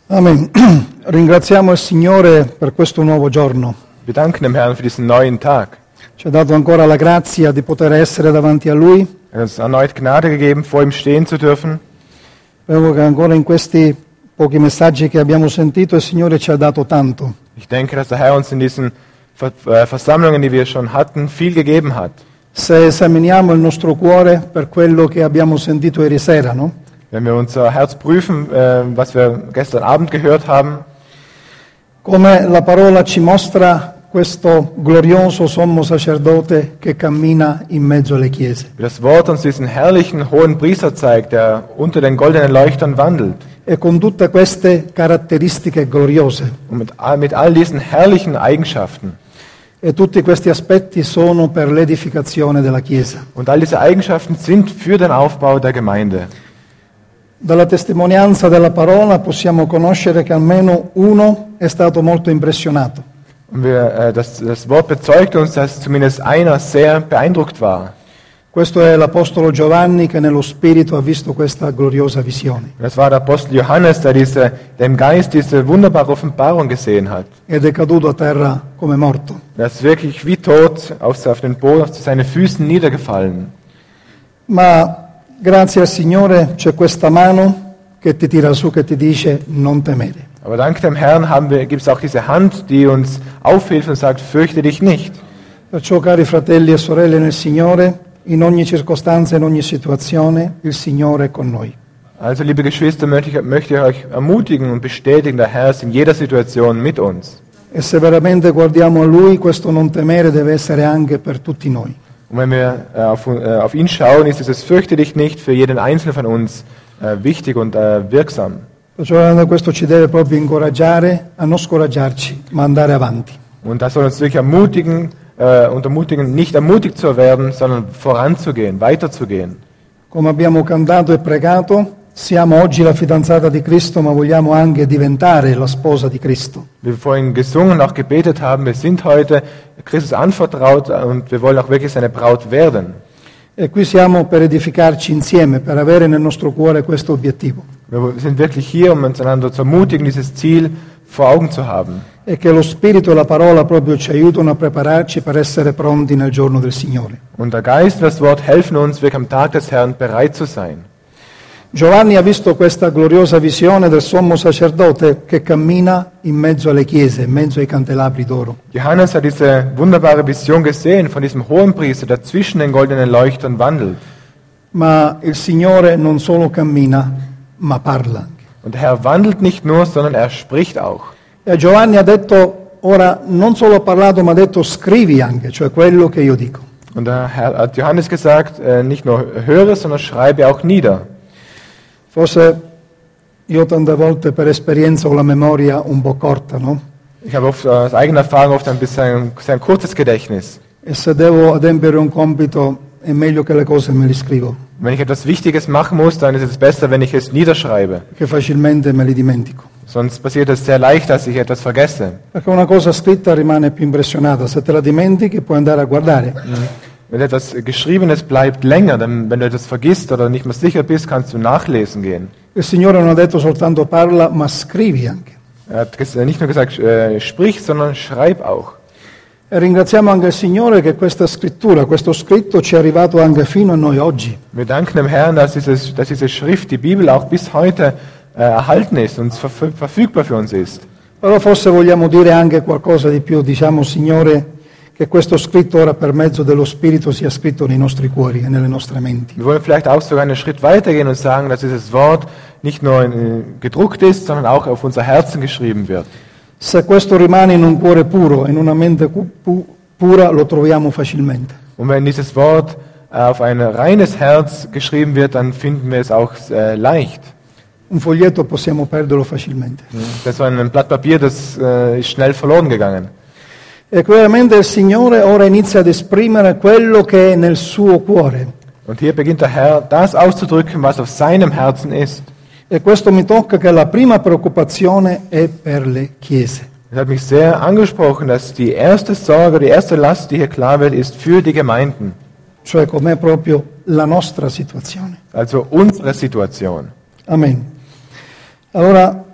Amen. Ringraziamo il Signore per questo nuovo giorno. Wir danken dem Herrn für diesen neuen Tag. Ci ha dato ancora la grazia di poter essere davanti a Lui. Er hat uns erneut Gnade gegeben, vor ihm stehen zu dürfen. Credo che ancora in questi pochi messaggi che abbiamo sentito il Signore ci ha dato tanto. Ich denke, dass der Herr uns in diesen Versammlungen, die wir schon hatten, viel gegeben hat. Se esaminiamo il nostro cuore per quello che abbiamo sentito ieri sera, no? Wenn wir unser Herz prüfen, was wir gestern Abend gehört haben, Come la parola ci mostra questo glorioso sommo sacerdote che cammina in mezzo alle chiese. wie das Wort uns diesen herrlichen hohen Priester zeigt, der unter den goldenen Leuchtern wandelt. E con tutte queste caratteristiche gloriose. Und mit all diesen herrlichen Eigenschaften. E tutti questi aspetti sono per l'edificazione della Chiesa. Und all diese Eigenschaften sind für den Aufbau der Gemeinde. Dalla testimonianza della parola possiamo conoscere che almeno uno è stato molto impressionato. Und das Wort bezeugt uns, dass zumindest einer sehr beeindruckt war. Questo è l'Apostolo Giovanni che nello Spirito ha visto questa gloriosa visione. Das war der Apostel Johannes, der im Geist diese wunderbare Offenbarung gesehen hat. Ed è caduto a terra come morto. Er ist wirklich wie tot auf den Boden, auf seine Füßen niedergefallen. Ma grazie al Signore c'è questa mano che ti tira su, che ti dice non temere. Aber dank dem Herrn gibt es auch diese Hand, die uns aufhilft und sagt, fürchte dich nicht. Perciò, cari fratelli e sorelle nel Signore, in ogni circostanza, in ogni situazione, il Signore è con noi. Also, liebe Geschwister, möchte ich euch ermutigen und bestätigen, der Herr ist in jeder Situation mit uns. E se veramente guardiamo a Lui, questo non temere deve essere anche per tutti noi. Und wenn wir auf ihn schauen, ist dieses Fürchte dich nicht für jeden Einzelnen von uns wichtig und wirksam. Perciò questo ci deve proprio incoraggiare a non scoraggiarci, ma andare avanti. Und das soll uns wirklich ermutigen, nicht ermutigt zu werden, sondern voranzugehen, weiterzugehen. Come abbiamo cantato e pregato, siamo oggi la fidanzata di Cristo, ma vogliamo anche diventare la sposa di Cristo. Wie wir vorhin gesungen und auch gebetet haben, wir sind heute Christus anvertraut und wir wollen auch wirklich seine Braut werden. E qui siamo per edificarci insieme, per avere nel nostro cuore questo obiettivo. Wir sind wirklich hier, um uns einander zu ermutigen, dieses Ziel vor Augen zu haben. E che lo Spirito e la parola proprio ci aiutano a prepararci per essere pronti nel giorno del Signore. Und der Geist und das Wort helfen uns, wirklich am Tag des Herrn bereit zu sein. Giovanni ha visto questa gloriosa visione del sommo sacerdote che cammina in mezzo alle chiese, in mezzo ai candelabri d'oro. Johannes hat diese wunderbare Vision gesehen von diesem Hohenpriester, der zwischen den goldenen Leuchtern wandelt. Ma il Signore non solo cammina, ma parla anche. Und der Herr wandelt nicht nur, sondern er spricht auch. E Giovanni ha detto, ora non solo ha parlato, ma ha detto scrivi anche, cioè quello che io dico. Und der Herr hat Johannes gesagt, nicht nur höre, sondern schreibe auch nieder. Forse io tante volte per esperienza ho la memoria un po' corta, no? Ich habe oft aus eigener Erfahrung oft ein bisschen ein kurzes Gedächtnis. E se devo adempiere un compito è meglio che le cose me le scrivo, Wenn ich etwas Wichtiges machen muss, dann ist es besser, wenn ich es niederschreibe. che facilmente me li dimentico. Sonst passiert es sehr leicht, dass ich etwas vergesse. Perché una cosa scritta rimane più impressionata, se te la dimentichi puoi andare a guardare. Wenn etwas Geschriebenes bleibt länger, dann, wenn du etwas vergisst oder nicht mehr sicher bist, kannst du nachlesen gehen. Il Signore non ha detto soltanto parla, ma scrivi anche. Er hat nicht nur gesagt, sprich, sondern schreib auch. E ringraziamo anche il Signore che questa scrittura, questo scritto ci è arrivato anche fino a noi oggi. Wir danken dem Herrn, dass diese Schrift, die Bibel, auch bis heute erhalten ist und verfügbar für uns ist. Però forse vogliamo dire anche qualcosa di più, diciamo Signore, che questo scritto ora per mezzo dello Spirito sia scritto nei nostri cuori e nelle nostre menti. Wir wollen vielleicht auch sogar einen Schritt weitergehen und sagen, dass dieses Wort nicht nur gedruckt ist, sondern auch auf unser Herzen geschrieben wird. Se questo rimane in un cuore puro, in una mente pura, lo troviamo facilmente. Und wenn dieses Wort auf ein reines Herz geschrieben wird, dann finden wir es auch leicht. Un foglietto possiamo perderlo facilmente. Das war ein Blatt Papier, das ist schnell verloren gegangen. E chiaramente il Signore ora inizia ad esprimere quello che è nel suo cuore. Und hier beginnt der Herr, das auszudrücken, was auf seinem Herzen ist. E questo mi tocca che la prima preoccupazione è per le chiese. Es hat mich sehr angesprochen, dass die erste Sorge, die erste Last, die hier klar wird, ist für die Gemeinden. Cioè com'è proprio la nostra situazione. Also unsere Situation. Amen. Allora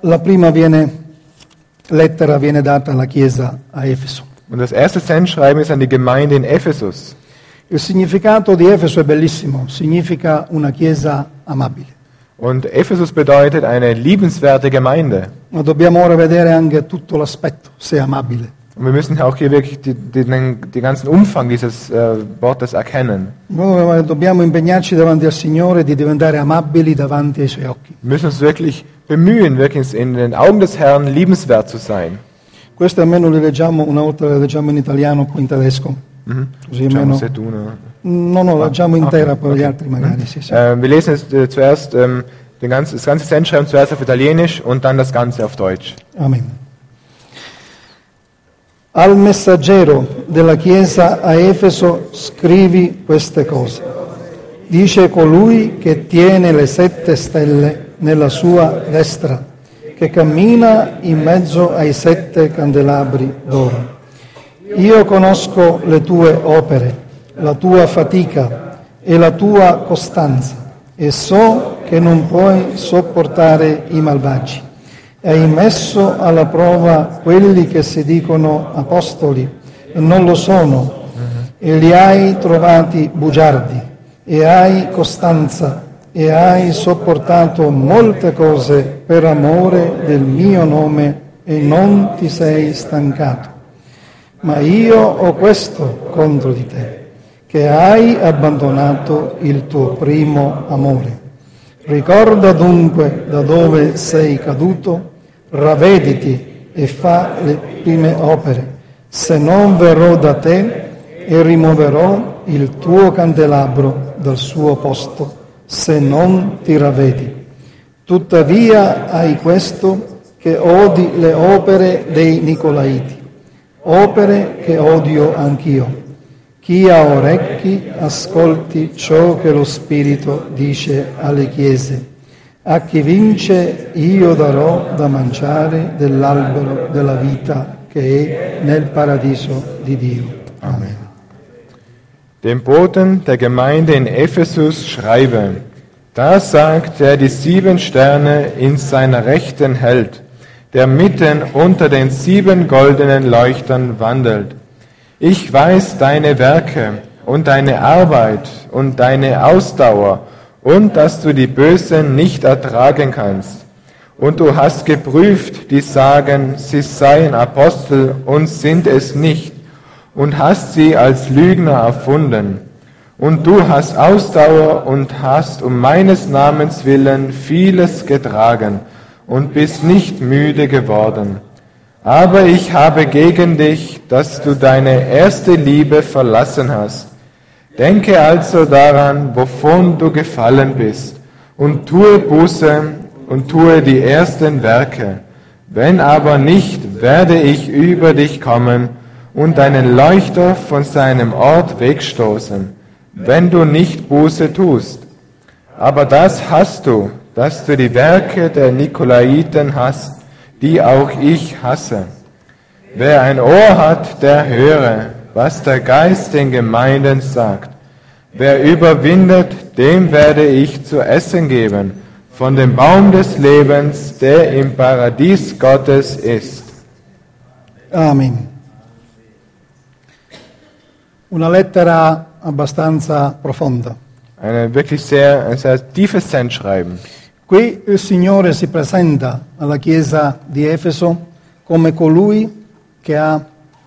la prima lettera viene data alla Chiesa a Efeso. Und das erste Sendschreiben ist an die Gemeinde in Ephesus. Il significato di Efeso è bellissimo, significa una Chiesa amabile. Und Ephesus bedeutet eine liebenswerte Gemeinde. Ma dobbiamo ora vedere anche tutto l'aspetto, se è amabile. Und wir müssen auch hier wirklich den ganzen Umfang dieses Wortes erkennen. Noi dobbiamo impegnarci davanti al Signore di diventare amabili davanti ai Suoi occhi. Wir müssen uns wirklich bemühen, wirklich in den Augen des Herrn liebenswert zu sein. Questo almeno le leggiamo, una volta le leggiamo in italiano, poi in tedesco. Così almeno... No, la leggiamo intera, poi gli altri magari. Sì. Wir lesen zuerst das ganze Sendschreiben zuerst auf Italienisch und dann das Ganze auf Deutsch. Amen. Al messaggero della Chiesa a Efeso scrivi queste cose. Dice colui che tiene le 7 stelle nella sua destra, che cammina in mezzo ai 7 candelabri d'oro. Io conosco le tue opere, la tua fatica e la tua costanza, e so che non puoi sopportare i malvagi. Hai messo alla prova quelli che si dicono apostoli e non lo sono, e li hai trovati bugiardi, e hai costanza, e hai sopportato molte cose per amore del mio nome, e non ti sei stancato. Ma io ho questo contro di te, che hai abbandonato il tuo primo amore. Ricorda dunque da dove sei caduto, ravvediti e fa le prime opere, se non verrò da te e rimuoverò il tuo candelabro dal suo posto, se non ti ravvedi. Tuttavia hai questo, che odi le opere dei Nicolaiti, opere che odio anch'io. Chi ha orecchi ascolti ciò che lo Spirito dice alle chiese. A chi vince io darò da mangiare dell'albero della vita che è nel paradiso di Dio. Amen. Dem Boten der Gemeinde in Ephesus schreibe: Da sagt, der die 7 Sterne in seiner Rechten hält, der mitten unter den 7 goldenen Leuchtern wandelt. Ich weiß deine Werke und deine Arbeit und deine Ausdauer und dass du die Bösen nicht ertragen kannst. Und du hast geprüft, die sagen, sie seien Apostel und sind es nicht, und hast sie als Lügner erfunden. Und du hast Ausdauer und hast um meines Namens willen vieles getragen und bist nicht müde geworden. Aber ich habe gegen dich, dass du deine erste Liebe verlassen hast. Denke also daran, wovon du gefallen bist, und tue Buße und tue die ersten Werke. Wenn aber nicht, werde ich über dich kommen und deinen Leuchter von seinem Ort wegstoßen, wenn du nicht Buße tust. Aber das hast du, dass du die Werke der Nikolaiten hast, die auch ich hasse. Wer ein Ohr hat, der höre, was der Geist den Gemeinden sagt. Wer überwindet, dem werde ich zu essen geben, von dem Baum des Lebens, der im Paradies Gottes ist. Amen. Una lettera abbastanza profonda. Ein sehr tiefes Sendschreiben. Qui il Signore si presenta alla Chiesa di Efeso come colui che ha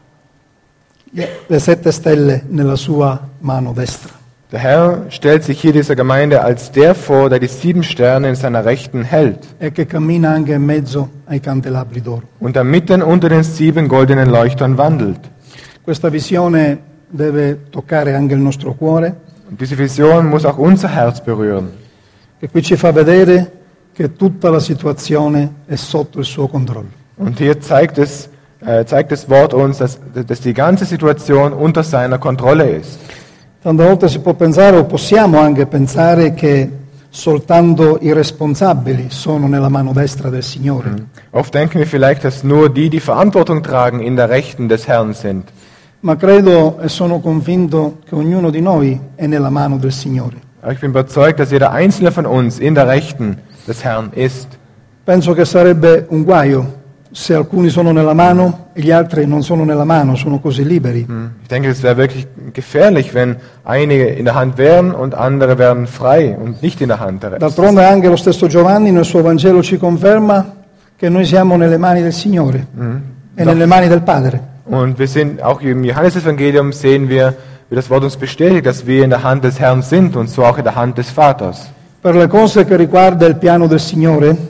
le 7 stelle nella sua mano destra. Der Herr stellt sich hier dieser Gemeinde als der vor, der die 7 Sterne in seiner Rechten hält. E che cammina anche in mezzo ai candelabri d'oro. Und der mitten unter den 7 goldenen Leuchtern wandelt. Questa visione deve toccare anche il nostro cuore. Und diese Vision muss auch unser Herz berühren. Che qui ci fa vedere che tutta la situazione è sotto il suo controllo. Und hier zeigt das Wort uns, dass die ganze Situation unter seiner Kontrolle ist. Tante volte si può pensare, o possiamo anche pensare, che soltanto i responsabili sono nella mano destra del Signore. Oft denken wir vielleicht, dass nur die Verantwortung tragen, in der Rechten des Herrn sind. Ma credo e sono convinto che ognuno di noi è nella mano del Signore. Aber ich bin überzeugt, dass jeder einzelne von uns in der Rechten des Herrn ist. Penso che sarebbe un guaio se alcuni sono nella mano e gli altri non sono nella mano, sono così liberi. Ich denke, es wäre wirklich gefährlich, wenn einige in der Hand wären und andere wären frei und nicht in der Hand der Rest. D'altronde anche lo stesso Giovanni nel suo Vangelo ci conferma che noi siamo nelle mani del Signore e nelle mani del Padre. Und wir sind auch im Johannesevangelium sehen wir, wie das Wort uns bestätigt, dass wir in der Hand des Herrn sind und so auch in der Hand des Vaters. Per le cose che riguarda il piano del Signore,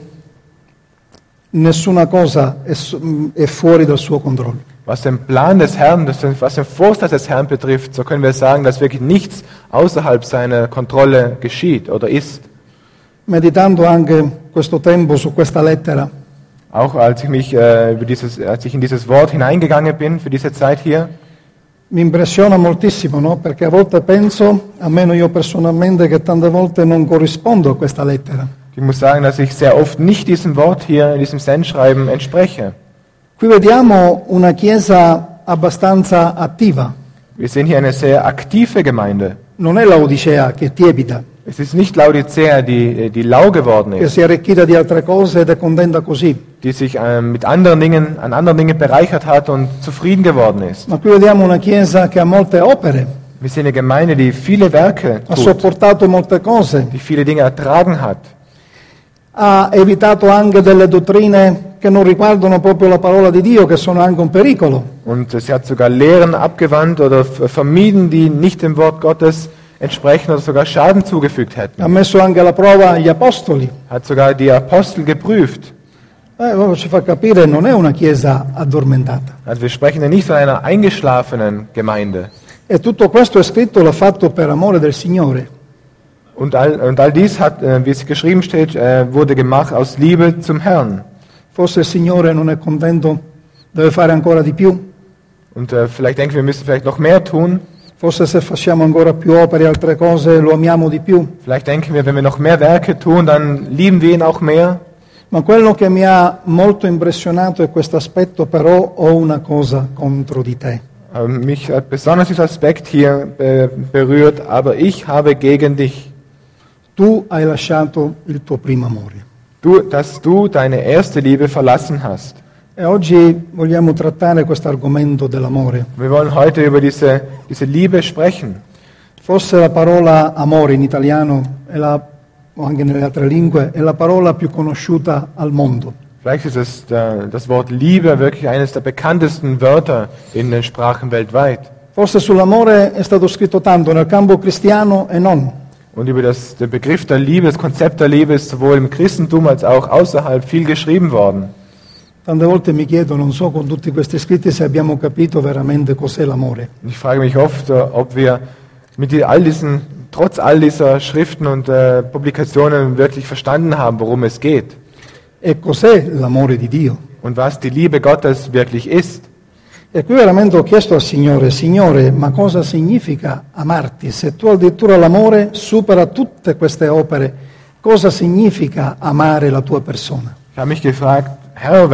nessuna cosa è fuori dal suo controllo. Was den Plan des Herrn, was den Vorsatz des Herrn betrifft, so können wir sagen, dass wirklich nichts außerhalb seiner Kontrolle geschieht oder ist. Meditando anche questo tempo su questa lettera, Auch als ich in dieses Wort hineingegangen bin für diese Zeit hier, mi impressiona moltissimo, no? Perché a volte penso, almeno io personalmente, che tante volte non corrispondo a questa lettera. ich muss sagen, dass ich sehr oft nicht diesem Wort hier, in diesem Sendschreiben entspreche. Qui vediamo una chiesa abbastanza attiva. Wir sehen hier eine sehr aktive Gemeinde. Non è Laodicea che è tiepida, Es ist nicht Laodicea, die lau geworden che ist, si è arricchita di altre cose ed è contenta così. die sich an anderen Dingen bereichert hat und zufrieden geworden ist. Ma qui vediamo una chiesa che ha molte opere, Wir sehen eine Gemeinde, die viele Werke ha tut, sopportato molte cose, die viele Dinge ertragen hat. ha evitato anche delle dottrine che non riguardano proprio la parola di Dio, che sono anche un pericolo. Und sie hat sogar Lehren abgewandt oder vermieden, die nicht dem Wort Gottes entsprechen oder sogar Schaden zugefügt hätten. Ha messo anche alla prova gli apostoli. Hat sogar die Apostel geprüft. Ci fa capire, non è una chiesa addormentata. Also wir sprechen ja nicht von einer eingeschlafenen Gemeinde. E tutto questo è scritto, l'ha fatto per amore del Signore. Und all dies hat, wie es geschrieben steht, wurde gemacht aus Liebe zum Herrn. Forse il Signore non è contento, deve fare ancora di più. Und vielleicht denken wir müssen vielleicht noch mehr tun. Forse se facciamo ancora più opere e altre cose lo amiamo di più. Vielleicht denken wir, wenn wir noch mehr Werke tun, dann lieben wir ihn auch mehr. Ma quello che mi ha molto impressionato è questo aspetto, però ho una cosa contro di te. Mich hat besonders dieser Aspekt hier berührt, aber ich habe gegen dich, Tu hai lasciato il tuo primo amore. dass du deine erste Liebe verlassen hast. E oggi vogliamo trattare questo argomento dell'amore. Wir wollen heute über diese Liebe sprechen. Forse la parola amore in italiano o anche nelle altre lingue è la parola più conosciuta al mondo. Vielleicht ist das Wort Liebe wirklich eines der bekanntesten Wörter in den Sprachen weltweit. Forse sull'amore è stato scritto tanto nel campo cristiano e non. Und über den Begriff der Liebe, das Konzept der Liebe ist sowohl im Christentum als auch außerhalb viel geschrieben worden. Tante volte mi chiedo, non so con tutti questi scritti se abbiamo capito veramente cos'è l'amore. Und ich frage mich oft, ob wir trotz all dieser Schriften und Publikationen wirklich verstanden haben, worum es geht E cos'è l'amore di Dio? und was die Liebe Gottes wirklich ist. E qui veramente ho chiesto al Signore, Signore, ma cosa significa amarti? Se tu addirittura l'amore supera tutte queste opere, cosa significa amare la tua persona? Ich habe mich gefragt, Herr,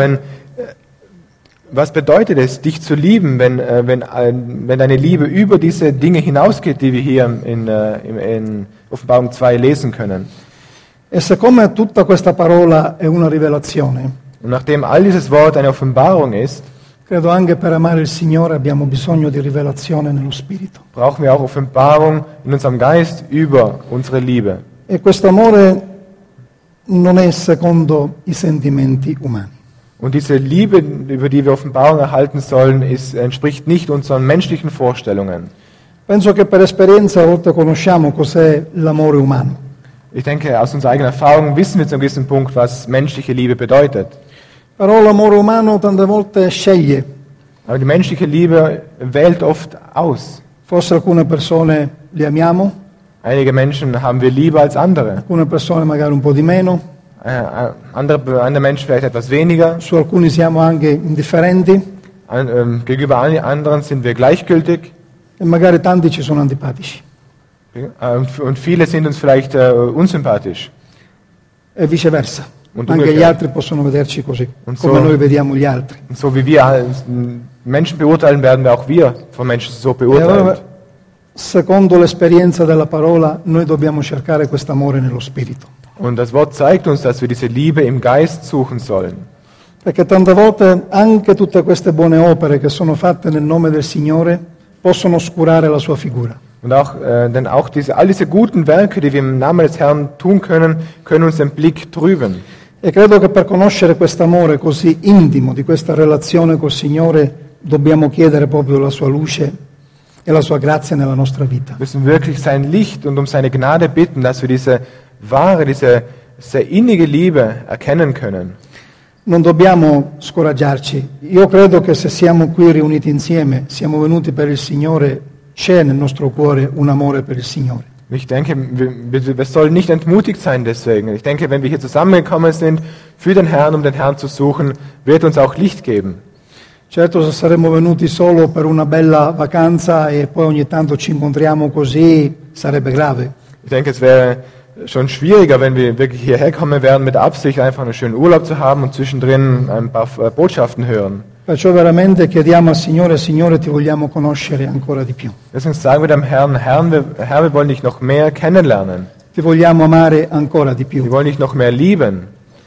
was bedeutet es, dich zu lieben, wenn deine Liebe über diese Dinge hinausgeht, die wir hier in Offenbarung 2 lesen können? E siccome tutta questa parola è una rivelazione, Und nachdem all dieses Wort eine Offenbarung ist, credo anche per amare il Signore abbiamo bisogno di rivelazione nello Spirito. brauchen wir auch Offenbarung in unserem Geist über unsere Liebe. E questo amore non è secondo i sentimenti umani. Und diese Liebe, über die wir Offenbarung erhalten sollen, entspricht nicht unseren menschlichen Vorstellungen. Penso che per esperienza a volte conosciamo cos'è l'amore umano. Ich denke, aus unserer eigenen Erfahrung wissen wir zu einem gewissen Punkt, was menschliche Liebe bedeutet. Però l'amore umano tante volte sceglie. Aber die menschliche Liebe wählt oft aus. Forse alcune persone le amiamo, Einige Menschen haben wir lieber als andere. alcune persone magari un po' di meno, Andere Menschen vielleicht etwas weniger. su alcuni siamo anche indifferenti Gegenüber anderen sind wir gleichgültig. e magari tanti ci sono antipatici. Und viele sind uns vielleicht unsympathisch. E viceversa. Und Anche umgekehrt. gli altri possono vederci così, Und come so- noi vediamo gli altri. Und so wie wir Menschen beurteilen, werden wir auch wir von Menschen so E allora, beurteilt. secondo l'esperienza della parola, noi dobbiamo cercare questo amore nello Spirito. Und das Wort zeigt uns, dass wir diese Liebe im Geist suchen sollen. Perché tante volte anche tutte queste buone opere che sono fatte nel nome del Signore possono oscurare la sua figura. Und auch, denn auch all diese guten Werke, die wir im Namen des Herrn tun können, können uns den Blick trüben. E credo che per conoscere quest'amore così intimo, di questa relazione col Signore, dobbiamo chiedere proprio la sua luce e la sua grazia nella nostra vita. Wir müssen wirklich sein Licht und um seine Gnade bitten, dass wir diese wahre, diese sehr innige Liebe erkennen können. Non dobbiamo scoraggiarci. Io credo che se siamo qui riuniti insieme, siamo venuti per il Signore, c'è nel nostro cuore un amore per il Signore. Ich denke, wir sollen nicht entmutigt sein deswegen. Ich denke, wenn wir hier zusammengekommen sind für den Herrn, um den Herrn zu suchen, wird uns auch Licht geben. Certo, se saremmo venuti solo per una bella vacanza e poi ogni tanto ci incontriamo così, sarebbe grave. Ich denke, es wäre schon schwieriger, wenn wir wirklich hierher kommen wären mit Absicht, einfach einen schönen Urlaub zu haben und zwischendrin ein paar Botschaften hören. Perciò veramente chiediamo al Signore, Signore, ti vogliamo conoscere ancora di più. Deswegen sagen wir dem Herrn, Herr, wir wollen dich noch mehr kennenlernen. Ti vogliamo amare ancora di Wir più. wollen dich noch mehr lieben.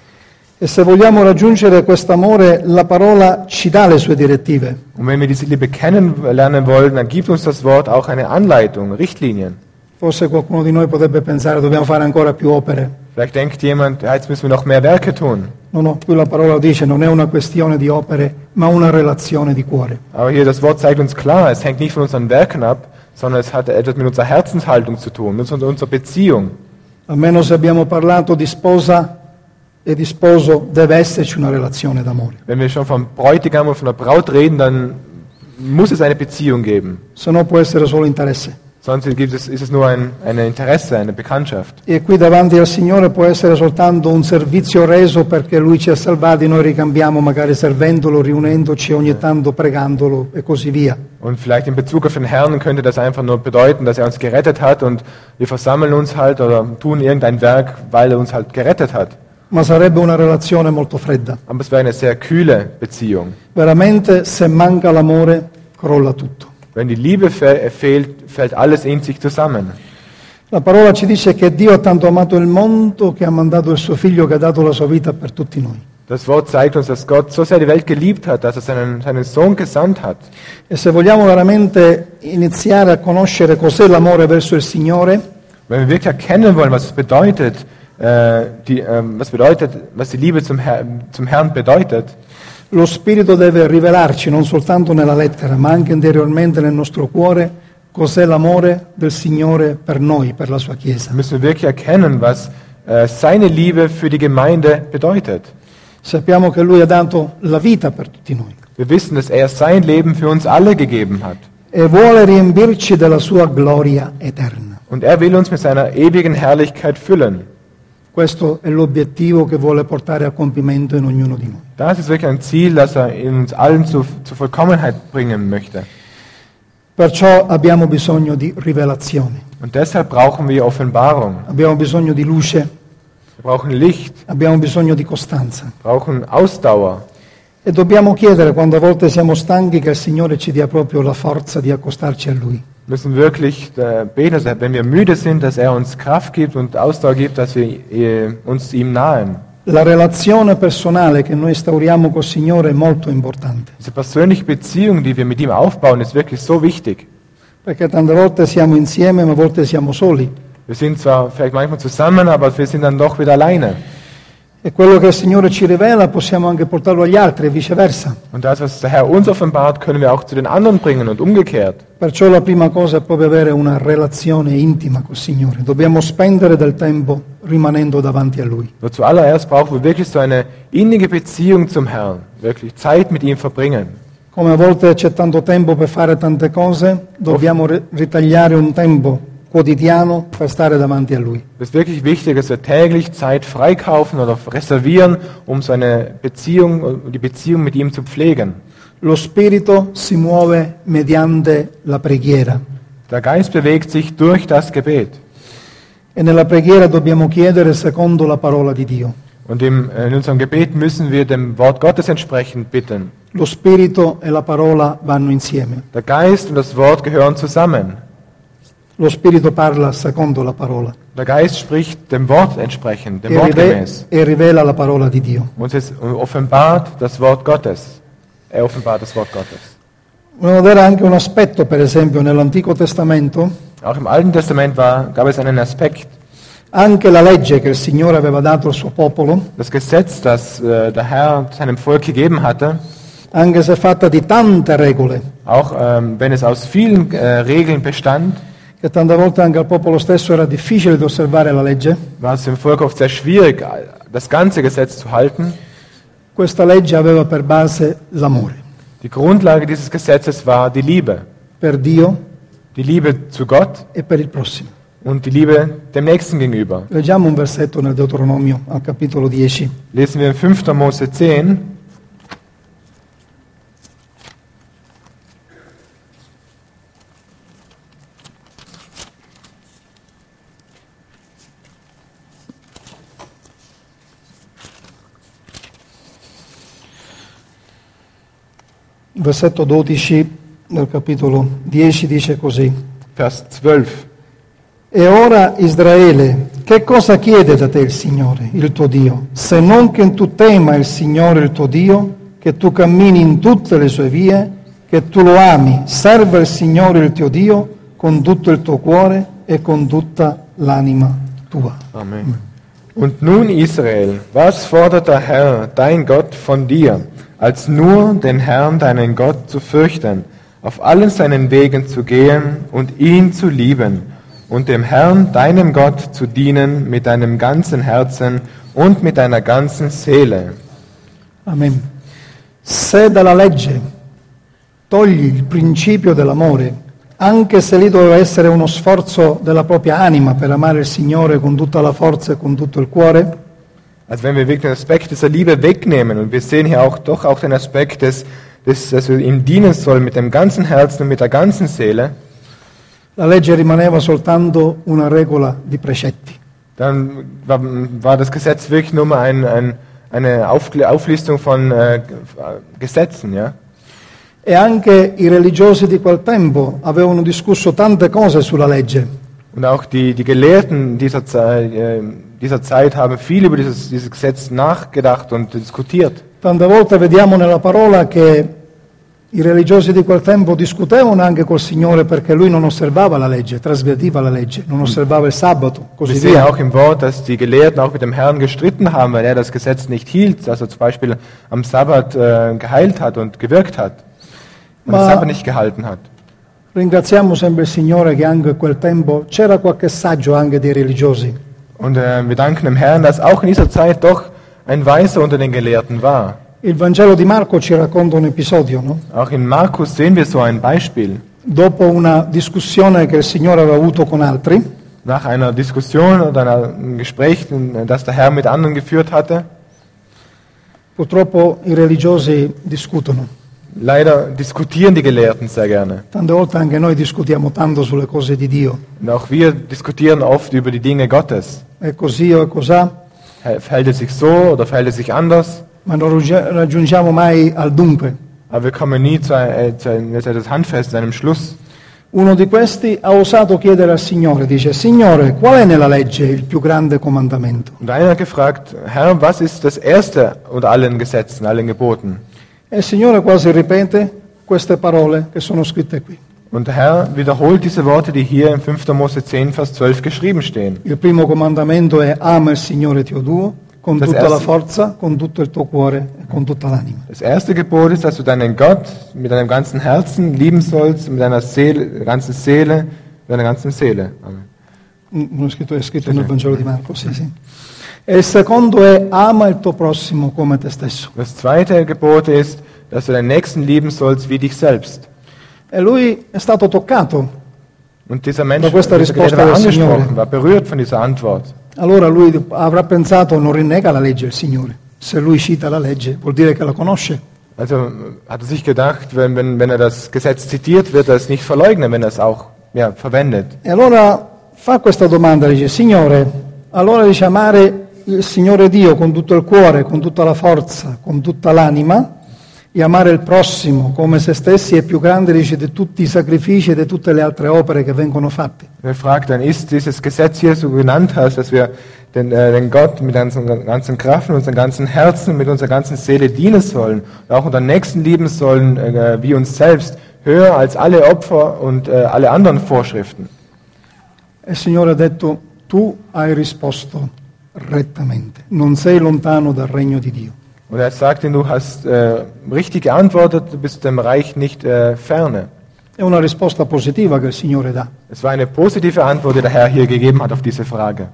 E se vogliamo raggiungere quest'amore, la parola ci dà le sue direttive. Und wenn wir diese Liebe kennenlernen wollen, dann gibt uns das Wort auch eine Anleitung, Richtlinien. Forse qualcuno di noi potrebbe pensare dobbiamo fare ancora più opere. Vielleicht denkt jemand, ja, jetzt müssen wir noch mehr Werke tun. No, qui la parola dice non è una questione di opere, ma una relazione di cuore. Aber hier das Wort zeigt uns klar, es hängt nicht von unseren Werken ab, sondern es hat etwas mit unserer Herzenshaltung zu tun, mit unserer Beziehung. Almeno se abbiamo parlato di sposa e di sposo, deve esserci una relazione d'amore. Wenn wir schon vom Bräutigam und von der Braut reden, dann muss es eine Beziehung geben. Se no può essere solo interesse. Sonst ist es nur ein Interesse, eine Bekanntschaft. E qui davanti al Signore può essere soltanto un servizio reso perché Lui ci ha salvati, noi ricambiamo magari servendolo, riunendoci, ogni tanto pregandolo e così via. Und vielleicht in Bezug auf den Herrn könnte das einfach nur bedeuten, dass er uns gerettet hat und wir versammeln uns halt oder tun irgendein Werk, weil er uns halt gerettet hat. Ma sarebbe una relazione molto fredda. Aber es wäre eine sehr kühle Beziehung. Veramente, se manca l'amore, crolla tutto. Wenn die Liebe fehlt, fällt alles in sich zusammen. La parola ci dice che Dio ha tanto amato il mondo che ha mandato il suo figlio che ha dato la sua vita per tutti noi. Das Wort zeigt uns, dass Gott so sehr die Welt geliebt hat, dass er seinen Sohn gesandt hat. E se vogliamo veramente iniziare a conoscere cos'è l'amore verso il Signore, Wenn wir wirklich erkennen wollen, was es bedeutet, was die Liebe zum Herrn bedeutet, lo Spirito deve rivelarci non soltanto nella lettera, ma anche interiormente nel nostro cuore cos'è l'amore del Signore per noi, per la sua Chiesa. müssen wir wirklich erkennen, was seine Liebe für die Gemeinde bedeutet. Sappiamo che Lui ha dato la vita per tutti noi Wir wissen, dass er sein Leben für uns alle gegeben hat. e vuole riempirci della sua gloria eterna. Und er will uns mit seiner ewigen Herrlichkeit füllen. Questo è l'obiettivo che vuole portare a compimento in ognuno di noi. Das ist wirklich ein Ziel, das er in uns allen zur Vollkommenheit bringen möchte. Perciò abbiamo bisogno di rivelazione, Und deshalb brauchen wir Offenbarung. abbiamo bisogno di luce, Wir brauchen Licht, abbiamo bisogno di costanza. brauchen Ausdauer. E dobbiamo chiedere, quando a volte siamo stanchi, che il Signore ci dia proprio la forza di accostarci a Lui. Wir müssen wirklich beten, dass wenn wir müde sind, dass er uns Kraft gibt und Ausdauer gibt, dass wir uns ihm nahen. La relazione personale che noi instauriamo col Signore è molto importante, Diese persönliche Beziehung, die wir mit ihm aufbauen, ist wirklich so wichtig. perché tante volte siamo insieme, ma a volte siamo soli. Wir sind zwar vielleicht manchmal zusammen, aber wir sind dann doch wieder alleine. E quello che il Signore ci rivela possiamo anche portarlo agli altri e viceversa. Und das, was der Herr uns offenbart, können wir auch zu den anderen bringen und umgekehrt. Perciò la prima cosa è proprio avere una relazione intima col Signore. Dobbiamo spendere del tempo rimanendo davanti a Lui. Nur zuallererst brauchen wir wirklich so eine innige Beziehung zum Herrn, wirklich Zeit mit ihm verbringen. Come a volte c'è tanto tempo per fare tante cose, dobbiamo ritagliare un tempo quotidiano per stare davanti a Lui. Es ist wirklich wichtig, dass wir täglich Zeit freikaufen oder reservieren, um so eine Beziehung, die Beziehung mit ihm zu pflegen. Lo Spirito si muove mediante la preghiera Der Geist bewegt sich durch das Gebet. e nella preghiera dobbiamo chiedere secondo la parola di Dio. Und in unserem Gebet müssen wir dem Wort Gottes entsprechend bitten. Lo Spirito e la parola vanno insieme. Der Geist und das Wort gehören zusammen. Lo Spirito parla secondo la parola. Der Geist spricht dem Wort entsprechend, dem e, Wort gemäß. e rivela la parola di Dio. Und es offenbart das Wort Gottes. Er offenbart das Wort Gottes. Vogliamo vedere anche un aspetto, per esempio, nell'Antico Testamento, Auch im Alten Testament gab es einen Aspekt, anche la legge che il Signore aveva dato al suo popolo, das Gesetz, das der Herr seinem Volk gegeben hatte, anche se fatta di tante regole, auch wenn es aus vielen Regeln bestand, che tante volte anche al popolo stesso era difficile di osservare la legge, war es dem Volk oft sehr schwierig, das ganze Gesetz zu halten. questa legge aveva per base l'amore Die Grundlage dieses Gesetzes war die Liebe. per Dio Die Liebe zu Gott e per il prossimo. und die Liebe dem Nächsten gegenüber. Leggiamo un versetto nel Deuteronomio, al capitolo 10. Lesen wir in 5. Mose 10. Versetto 12 del capitolo 10 dice così: Vers 12. E ora Israele, che cosa chiede da te il Signore, il tuo Dio, se non che tu tema il Signore il tuo Dio, che tu cammini in tutte le sue vie, che tu lo ami, serva il Signore il tuo Dio con tutto il tuo cuore e con tutta l'anima tua. Amen. Und nun Israel, was fordert der Herr, dein Gott, von dir, als nur den Herrn, deinen Gott, zu fürchten, auf allen seinen Wegen zu gehen und ihn zu lieben und dem Herrn, deinem Gott, zu dienen mit deinem ganzen Herzen und mit deiner ganzen Seele. Amen. Se dalla legge togli il principio dell'amore, anche se lì doveva essere uno sforzo della propria anima per amare il Signore con tutta la forza e con tutto il cuore, Also wenn wir wirklich den Aspekt dieser Liebe wegnehmen, und wir sehen hier auch den Aspekt, dass wir ihm dienen sollen mit dem ganzen Herzen und mit der ganzen Seele, la legge rimaneva soltanto una regola di precetti. dann war das Gesetz wirklich nur mal eine Auflistung von Gesetzen, ja. E anche i religiosi di quel tempo avevano discusso tante cose sulla legge. Und auch die Gelehrten dieser Zeit haben viel über dieses Gesetz nachgedacht und diskutiert. Tante volte vediamo nella parola che i religiosi di quel tempo discutevano anche col Signore perché lui non osservava la legge, trasgrediva la legge, non osservava il sabato, Wir così sehen via. auch im Wort, dass die Gelehrten auch mit dem Herrn gestritten haben, weil er das Gesetz nicht hielt, also zum Beispiel am Sabbat geheilt hat und gewirkt hat und den Ma- Sabbat nicht gehalten hat. Ringraziamo sempre il Signore che anche in quel tempo c'era qualche saggio anche dei religiosi. Und wir danken dem Herrn, dass auch in dieser Zeit doch ein Weiser unter den Gelehrten war. Il Vangelo di Marco ci racconta un episodio, no? Auch in Markus sehen wir so ein Beispiel. Dopo una discussione che il Signore aveva avuto con altri, Nach einer Diskussion oder einem Gespräch, das der Herr mit anderen geführt hatte, purtroppo i religiosi discutono. leider diskutieren die Gelehrten sehr gerne. Tante volte anche noi discutiamo tanto sulle cose di Dio. Und auch wir diskutieren oft über die Dinge Gottes. È così o è cosà, Verhält es sich so oder verhält es sich anders? ma non raggiungiamo mai al dunque. Aber wir kommen nie zu etwas Handfestes, zu einem Schluss. Uno di questi ha osato chiedere al Signore, dice: Signore, qual è nella legge il più grande comandamento? Und einer hat gefragt, Herr, was ist das Erste unter allen Gesetzen, allen Geboten? E il Signore quasi ripete queste parole che sono scritte qui. Und der Herr wiederholt diese Worte, die hier in 5. Mose 10, Vers 12 geschrieben stehen. Il primo comandamento è: ama il Signore Dio tuo con Das tutta la erste- forza, con tutto il tuo cuore e con tutta l'anima. Das erste Gebot ist, dass du deinen Gott mit deinem ganzen Herzen lieben sollst, mit deiner ganzen Seele, mit deiner ganzen Seele. Amen. Non è scritto nel Vangelo di Marco, sì, sì. E il secondo è: ama il tuo prossimo come te stesso. Das zweite Gebot ist, dass du deinen Nächsten lieben sollst wie dich selbst. E lui è stato toccato. Und dieser Mensch Da questa dieser Gelehrte risposta war del Signore. angesprochen, war berührt von dieser Antwort. Allora lui avrà pensato: non rinnega la legge il Signore. Se lui cita la legge vuol dire che la conosce. Also hat er sich gedacht, wenn er das Gesetz zitiert, wird er es nicht verleugnen, wenn er es auch verwendet. E allora fa questa domanda, dice: Signore, allora dice amare il Signore Dio con tutto il cuore, con tutta la forza, con tutta l'anima, e amare il prossimo come se stessi è più grande, dice, di tutti i sacrifici e di tutte le altre opere che vengono fatte. Er fragt dann, ist dieses Gesetz hier so genannt hast, dass wir den Gott mit unseren ganzen Kraft, mit unserem ganzen Herzen, mit unserer ganzen Seele dienen sollen und auch unseren Nächsten lieben sollen, wie uns selbst, höher als alle Opfer und alle anderen Vorschriften. E il Signore ha detto, tu hai risposto rettamente, non sei lontano dal regno di Dio. Und er sagt ihnen, du hast richtig geantwortet, du bist dem Reich nicht ferne. È una risposta positiva che il Signore dà. Es war eine positive Antwort, die der Herr hier gegeben hat auf diese Frage.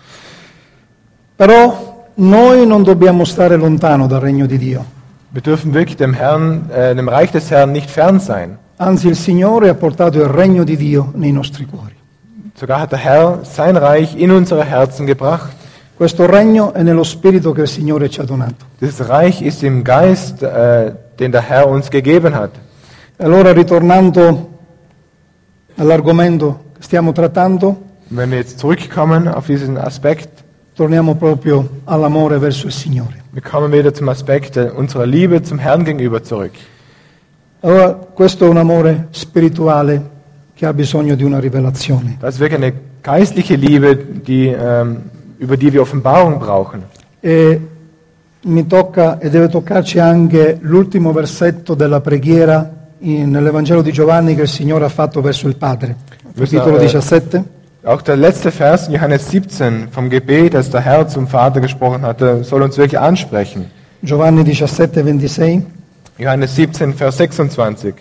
Però noi non dobbiamo stare lontano dal regno di Dio. Wir dürfen wirklich dem Reich des Herrn nicht fern sein. Anzi, il Signore ha portato il regno di Dio nei nostri cuori. Sogar hat der Herr sein Reich in unsere Herzen gebracht. Questo regno è nello spirito che il Signore ci ha donato. Dieses Reich ist im Geist, den der Herr uns gegeben hat. E allora, ritornando all'argomento che stiamo trattando, Und wenn wir jetzt zurückkommen auf diesen Aspekt, torniamo proprio all'amore verso il Signore. wir kommen wieder zum Aspekt unserer Liebe zum Herrn gegenüber zurück. Allora, questo è un amore spirituale che ha bisogno di una rivelazione. Das ist wirklich eine geistliche Liebe, über die wir Offenbarung brauchen. E mi tocca e deve toccarci anche l'ultimo versetto della preghiera nell'Evangelo di Giovanni che il Signore ha fatto verso il Padre. Capitolo 17. Auch der letzte Vers in Johannes 17 vom Gebet, das der Herr zum Vater gesprochen hatte, soll uns wirklich ansprechen. Giovanni 17, 26. Johannes 17, Vers 26.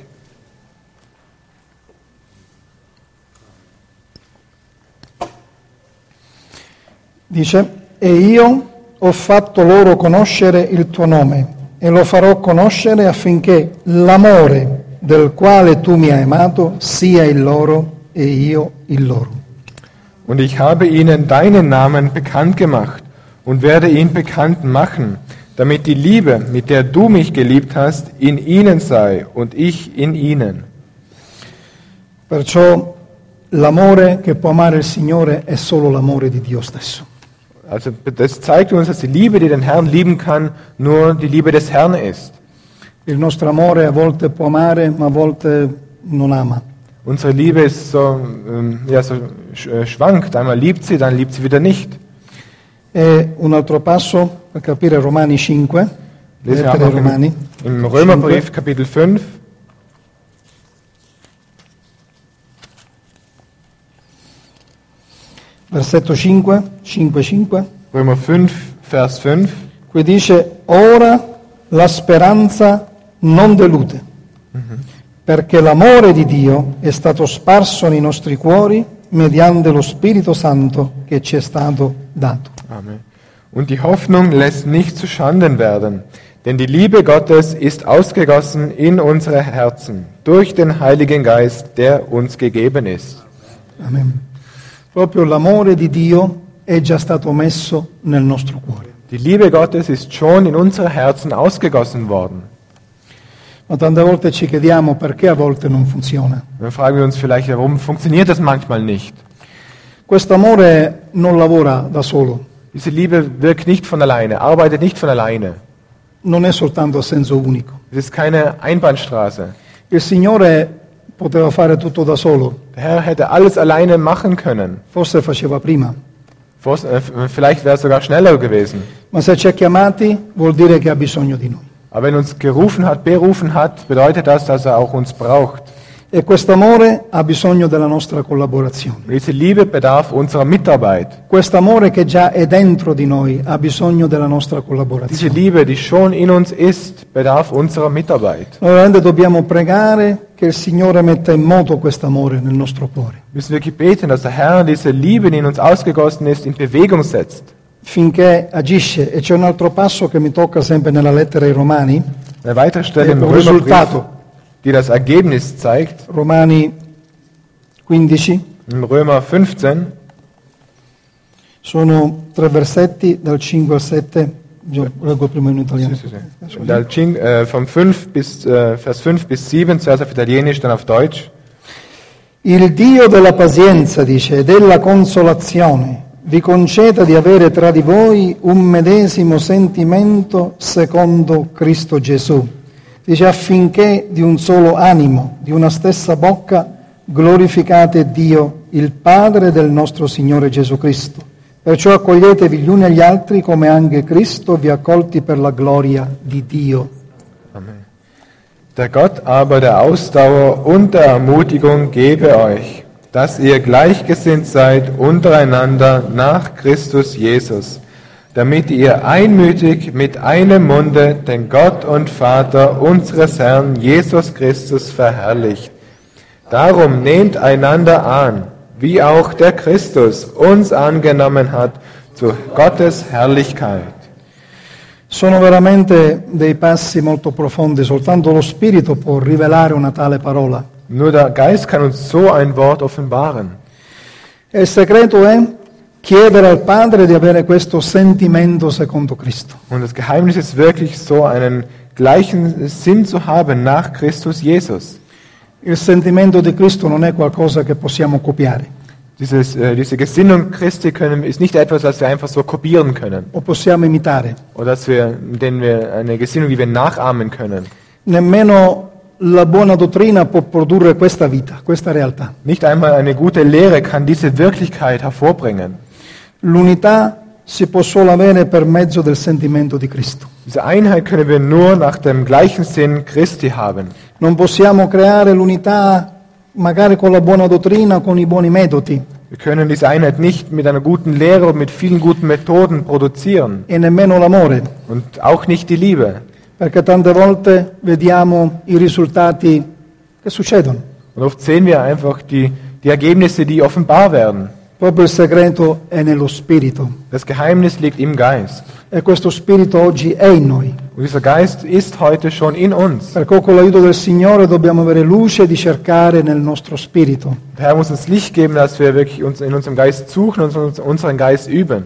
Dice, e io ho fatto loro conoscere il tuo nome e lo farò conoscere affinché l'amore del quale tu mi hai amato sia il loro e io il loro. Und ich habe ihnen deinen Namen bekannt gemacht und werde ihn bekannt machen, damit die Liebe, mit der du mich geliebt hast, in ihnen sei und ich in ihnen. Perciò l'amore che può amare il Signore è solo l'amore di Dio stesso. Also das zeigt uns, dass die Liebe, die den Herrn lieben kann, nur die Liebe des Herrn ist. Il nostro amore a volte può amare, ma a volte non ama. Unsere Liebe ist so schwankt. Einmal liebt sie, dann liebt sie wieder nicht. E un altro passo per capire Romani 5, Lesen wir auch lettera ai noch Romani. im Römerbrief, Kapitel 5. Versetto 5, 5. Römer 5, Vers 5. Qui dice, ora la speranza non delude, perché l'amore di Dio è stato sparso nei nostri cuori mediante lo Spirito Santo che ci è stato dato. Amen. Und die Hoffnung lässt nicht zu Schanden werden, denn die Liebe Gottes ist ausgegossen in unsere Herzen durch den Heiligen Geist, der uns gegeben ist. Amen. Proprio l'amore di Dio è già stato messo nel nostro cuore. Die Liebe Gottes ist schon in unsere Herzen ausgegossen worden. Ma tante volte ci chiediamo perché a volte non funziona. Dann fragen wir uns vielleicht, warum funktioniert das manchmal nicht? Questo amore non lavora da solo, Diese Liebe wirkt nicht von alleine, arbeitet nicht von alleine. non è soltanto a senso unico. Es ist keine Einbahnstraße. Il Signore poteva fare tutto da solo, Der Herr hätte alles alleine machen können. forse faceva prima, Vielleicht wäre es sogar schneller gewesen. ma se ci ha chiamati vuol dire che ha bisogno di noi. Aber wenn er uns gerufen hat, berufen hat, bedeutet das, dass er auch uns braucht. E questo amore ha bisogno della nostra collaborazione. Und diese Liebe bedarf unserer Mitarbeit. Questo amore che già è dentro di noi ha bisogno della nostra Diese collaborazione. Liebe, die schon in uns ist, bedarf unserer Mitarbeit. Noi veramente dobbiamo pregare che il Signore metta in moto questo amore nel nostro cuore, Wir müssen wirklich beten, dass der Herr diese Liebe, die in uns ausgegossen ist, in Bewegung setzt. finché agisce. E c'è un altro passo che mi tocca sempre nella lettera ai Romani, Eine weitere Stelle è im un Römerbrief, risultato. die das Ergebnis zeigt, Romani 15, im Römer 15, sono 3 versetti dal 5 al 7, io leggo prima in italiano. vom Vers 5 bis 7, zuerst auf Italienisch, dann auf Deutsch. Il Dio della pazienza, dice, e della consolazione, vi conceda di avere tra di voi un medesimo sentimento secondo Cristo Gesù, Dice affinché di un solo animo, di una stessa bocca, glorificate Dio, il Padre del nostro Signore Gesù Cristo. Perciò accoglietevi gli uni agli altri come anche Cristo vi ha accolti per la gloria di Dio. Amen. Der Gott aber der Ausdauer und der Ermutigung gebe euch, dass ihr gleichgesinnt seid untereinander nach Christus Jesus, damit ihr einmütig mit einem Munde den Gott und Vater unseres Herrn Jesus Christus verherrlicht. Darum nehmt einander an, wie auch der Christus uns angenommen hat, zu Gottes Herrlichkeit. Sono veramente dei passi molto profondi, soltanto lo Spirito può rivelare una tale parola. Nur der Geist kann uns so ein Wort offenbaren. E il segreto è chiedere al Padre di avere questo sentimento secondo Cristo. Und das Geheimnis ist wirklich so, einen gleichen Sinn zu haben nach Christus Jesus. Il sentimento di Cristo non è qualcosa che possiamo copiare Diese Gesinnung Christi ist nicht etwas, das wir einfach so kopieren können. o possiamo imitare. Oder denen wir eine Gesinnung, die wir nachahmen können. Nemmeno la buona dottrina può produrre questa vita, questa realtà. Nicht einmal eine gute Lehre kann diese Wirklichkeit hervorbringen. L'unità si può solo avere per mezzo del sentimento di Cristo. Diese Einheit können wir nur nach dem gleichen Sinn Christi haben. Non possiamo creare l'unità magari con la buona dottrina, con i buoni metodi Wir können diese Einheit nicht mit einer guten Lehre und mit vielen guten Methoden produzieren. e nemmeno l'amore, Und auch nicht die Liebe. perché tante volte vediamo i risultati che succedono. Und oft sehen wir einfach die Ergebnisse, die offenbar werden. Proprio il segreto è nello Spirito Das Geheimnis liegt im Geist. e questo Spirito oggi è in noi. Und dieser Geist ist heute schon in uns. Perché con l'aiuto del Signore dobbiamo avere luce di cercare nel nostro spirito. Der Herr muss uns Licht geben, dass wir wirklich uns in unserem Geist suchen und unseren Geist üben.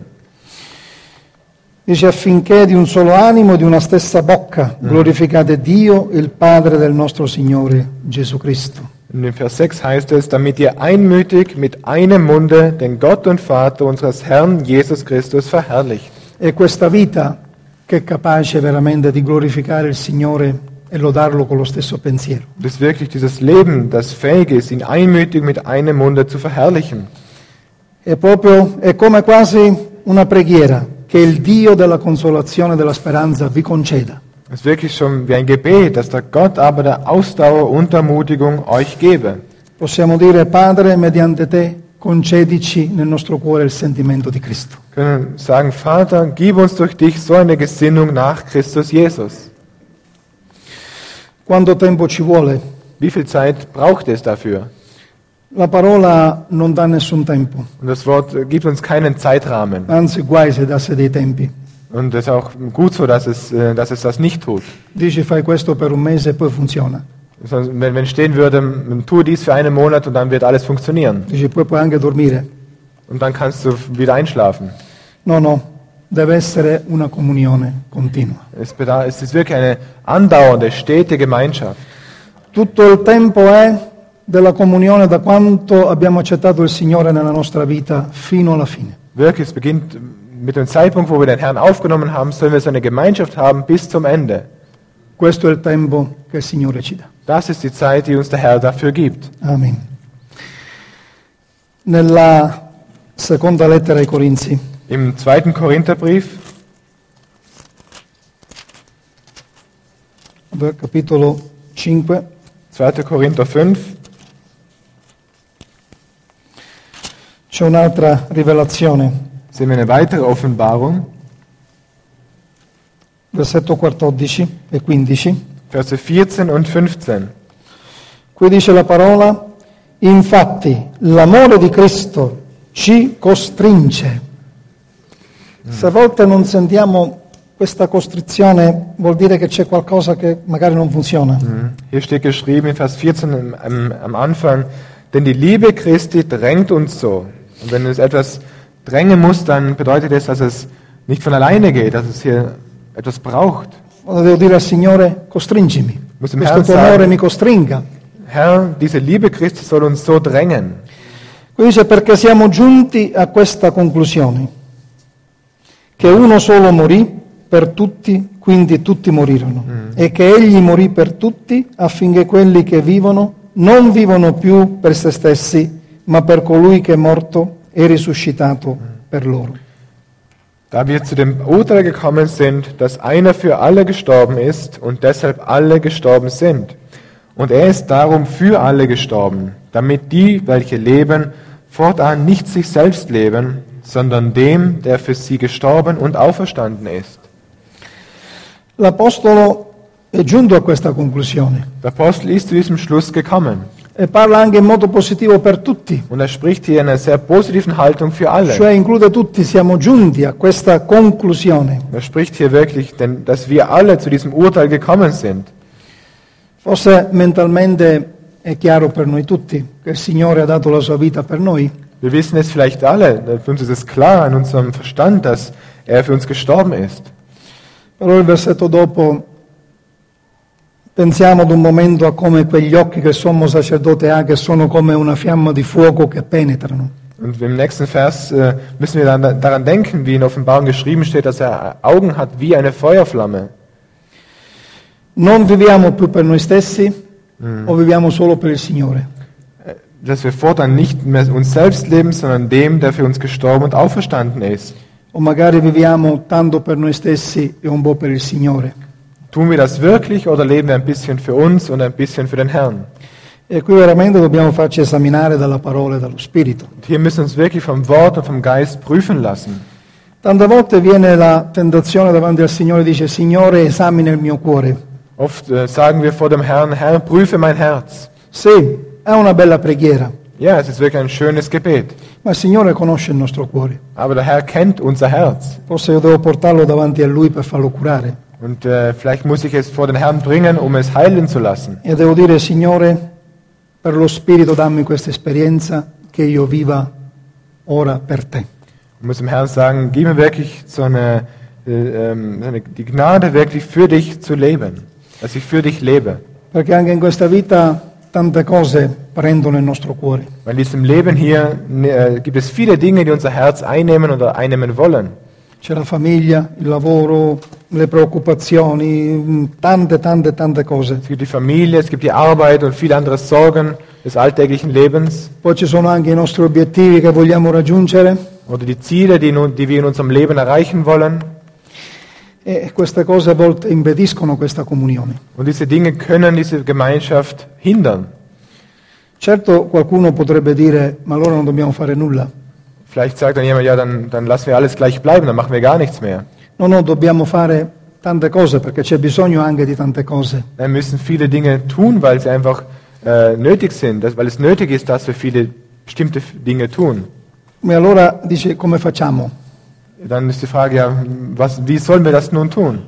Dice affinché di un solo animo e di una stessa bocca glorificate Dio, il Padre del nostro Signore Gesù Cristo. In dem Vers 6 heißt es, damit ihr einmütig mit einem Munde den Gott und Vater unseres Herrn Jesus Christus verherrlicht. È questa vita che è capace veramente di glorificare il Signore e lodarlo con lo stesso pensiero. Das ist wirklich dieses Leben, das fähig ist, ihn einmütig mit einem Munde zu verherrlichen. È come quasi una preghiera che il Dio della consolazione e della speranza vi conceda. Es ist wirklich schon wie ein Gebet, dass der Gott aber der Ausdauer und Ermutigung euch gebe. Possiamo dire, Padre, mediante te concedici nel nostro cuore il sentimento di Cristo. Wir können sagen, Vater, gib uns durch dich so eine Gesinnung nach Christus Jesus. Quanto tempo ci vuole? Wie viel Zeit braucht es dafür? La parola non dà nessun tempo, Und das Wort gibt uns keinen Zeitrahmen. anzi guai se dasse dei tempi. Und es ist auch gut so, dass es das nicht tut. Dici fai questo per un mese e poi funziona. Wenn stehen würde, tue dies für einen Monat und dann wird alles funktionieren. Dici poi puoi anche dormire. Und dann kannst du wieder einschlafen. No, deve essere una comunione continua. Es ist wirklich eine andauernde, stete Gemeinschaft. Tutto il tempo è della comunione da quanto abbiamo accettato il Signore nella nostra vita fino alla fine. Wirklich, es beginnt mit dem Zeitpunkt, wo wir den Herrn aufgenommen haben, sollen wir so eine Gemeinschaft haben bis zum Ende. Questo è il tempo che il Signore ci dà. Das ist die Zeit, die uns der Herr dafür gibt. Amen. Nella seconda lettera ai Corinzi, Im 2. Korintherbrief, capitolo 5, 2. Korinther 5, c'è un'altra rivelazione. sehen wir eine weitere Offenbarung, Versetto 14 e 15. Verse 14 und 15. Qui dice la parola, infatti l'amore di Cristo ci costringe. Se a volte non sentiamo questa costrizione, vuol dire che c'è qualcosa che magari non funziona. Hier steht geschrieben in Vers 14 am Anfang, denn die Liebe Christi drängt uns so. Und wenn es etwas drängen muss, dann bedeutet es, dass es nicht von alleine geht, dass es hier etwas braucht. Allora devo dire al Signore, costringimi. Muss dem Questo Herrn tuo amore sagen, mi costringa. Herr, diese Liebe Christi soll uns so drängen. Qui dice perché siamo giunti a questa conclusione, che uno solo morì per tutti, quindi tutti morirono. E che egli morì per tutti affinché quelli che vivono non vivono più per se stessi, ma per colui che è morto e risuscitato per loro. Da wir zu dem Urteil gekommen sind, dass einer für alle gestorben ist und deshalb alle gestorben sind. Und er ist darum für alle gestorben, damit die, welche leben, fortan nicht sich selbst leben, sondern dem, der für sie gestorben und auferstanden ist. L'Apostolo è giunto a questa conclusione Der Apostel ist zu diesem Schluss gekommen. e parla anche in modo positivo per tutti, Und er spricht hier in einer sehr positiven Haltung für alle. cioè include tutti, siamo giunti a questa conclusione. Er spricht hier wirklich, denn dass wir alle zu diesem Urteil gekommen sind. Forse mentalmente è chiaro per noi tutti che il Signore ha dato la sua vita per noi, Wir wissen es vielleicht alle, für uns ist es klar in unserem Verstand, dass er für uns gestorben ist. però il versetto dopo pensiamo ad un momento a come quegli occhi che il sommo sacerdote ha, che sono come una fiamma di fuoco che penetrano. Und im nächsten Vers müssen wir dann daran denken, wie in Offenbarung geschrieben steht, dass er Augen hat wie eine Feuerflamme. Non viviamo più per noi stessi o viviamo solo per il Signore. Dass wir fortan nicht mehr uns selbst leben, sondern dem, der für uns gestorben und auferstanden ist. O magari viviamo tanto per noi stessi e un po' per il Signore. Tun wir das wirklich oder leben wir ein bisschen für uns und ein bisschen für den Herrn? E qui veramente dobbiamo farci esaminare dalla parola e dallo Spirito. Und hier müssen wir uns wirklich vom Wort und vom Geist prüfen lassen. Tante volte viene la tentazione davanti al Signore e dice: Signore, esamina il mio cuore. Oft sagen wir vor dem Herrn, Herr, prüfe mein Herz. Sì, è una bella preghiera, Ja, es ist wirklich ein schönes Gebet. ma il Signore conosce il nostro cuore. Aber der Herr kennt unser Herz. Forse io devo portarlo davanti a Lui per farlo curare. Und vielleicht muss ich es vor den Herrn bringen, um es heilen zu lassen. E devo dire: Signore, per lo Spirito dammi questa esperienza che io viva ora per Te. Ich muss dem Herrn sagen, gib mir wirklich die Gnade, wirklich für dich zu leben. Dass ich für dich lebe. Perché anche in questa vita tante cose prendono il nostro cuore. Weil in diesem Leben hier gibt es viele Dinge, die unser Herz einnehmen oder einnehmen wollen. C'è la famiglia, il lavoro, le preoccupazioni, tante cose. Es gibt die Familie, es gibt die Arbeit und viele andere Sorgen des alltäglichen Lebens. Poi ci sono anche i nostri obiettivi che vogliamo raggiungere Oder die Ziele, die wir in unserem Leben erreichen wollen. e queste cose a volte impediscono questa comunione. Und diese Dinge können diese Gemeinschaft hindern. Certo, qualcuno potrebbe dire: ma allora non dobbiamo fare nulla. Vielleicht sagt dann jemand, ja, dann lassen wir alles gleich bleiben, dann machen wir gar nichts mehr. No, dobbiamo fare tante cose perché c'è bisogno anche di tante cose. Wir müssen viele Dinge tun, weil sie einfach nötig sind, weil es nötig ist, dass wir viele bestimmte Dinge tun. E allora dice: come facciamo? Dann ist die Frage, ja, wie sollen wir das nun tun?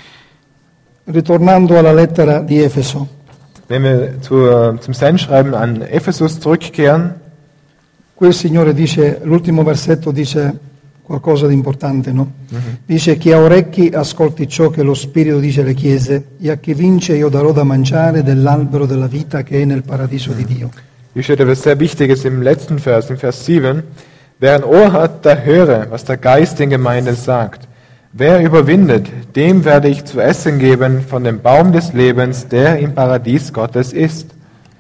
Ritornando alla lettera di Efeso, Wenn wir zum Sendschreiben an Ephesus zurückkehren, qui il Signore dice, l'ultimo versetto dice qualcosa di importante, no? Dice: chi ha orecchi ascolti ciò che lo Spirito dice alle chiese, e a chi vince io darò da mangiare dell'albero della vita che è nel paradiso di Dio. hier steht etwas sehr Wichtiges im letzten Vers, im Vers 7. Wer ein Ohr hat, der höre, was der Geist den Gemeinden sagt. Wer überwindet, dem werde ich zu essen geben von dem Baum des Lebens, der im Paradies Gottes ist.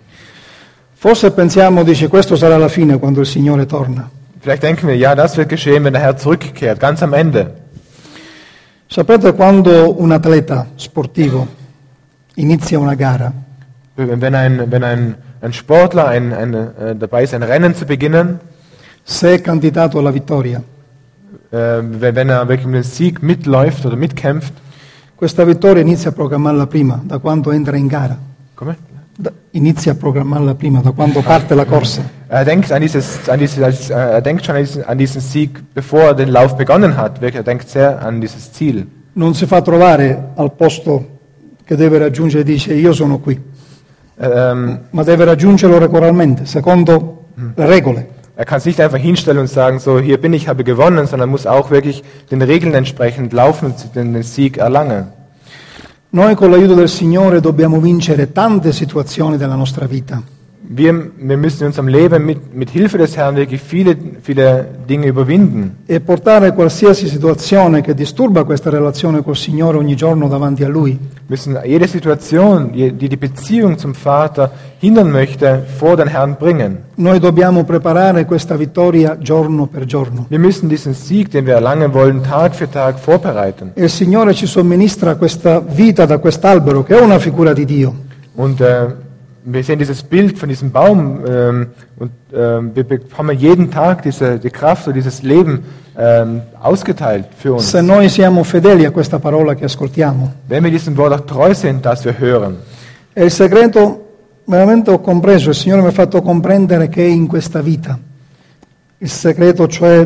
Forse pensiamo, dice, questo sarà la fine quando il Signore torna. Vielleicht denken wir, ja, das wird geschehen, wenn der Herr zurückkehrt, ganz am Ende. Sapete quando un atleta sportivo inizia una gara, Wenn ein Sportler dabei ist, ein Rennen zu beginnen, se è candidato alla vittoria, wenn er wirklich um den Sieg mitläuft oder mitkämpft, questa vittoria inizia a programmarla prima, da quando entra in gara. Inizia a programmarla prima, da quando parte la corsa. er denkt schon an diesen Sieg, bevor er den Lauf begonnen hat. Er denkt sehr an dieses Ziel. Non si fa trovare al posto che deve raggiungere e dice: io sono qui, ma deve raggiungerlo regolarmente, secondo le regole. Er kann sich nicht einfach hinstellen und sagen, so, hier bin ich, habe gewonnen, sondern muss auch wirklich den Regeln entsprechend laufen und den Sieg erlangen. Noi con l'aiuto del Signore dobbiamo vincere tante situazioni della nostra vita. Wir müssen in unserem Leben mit Hilfe des Herrn wirklich viele Dinge überwinden. e portare qualsiasi situazione che disturba questa relazione col Signore ogni giorno davanti a Lui. Wir müssen jede Situation, die Beziehung zum Vater hindern möchte, vor den Herrn bringen. Noi dobbiamo preparare questa vittoria giorno per giorno. Wir müssen diesen Sieg, den wir erlangen wollen, Tag für Tag vorbereiten. E il Signore ci somministra questa vita da quest'albero, che è una figura di Dio. Und wir sehen dieses Bild von diesem Baum und wir bekommen jeden Tag die Kraft und dieses Leben ausgeteilt für uns. Se noi siamo fedeli a questa parola che ascoltiamo. Wenn wir diesem Wort auch treu sind, das wir hören. E il segreto, veramente ho compreso, il Signore mi ha fatto comprendere che è in questa vita. Il segreto, cioè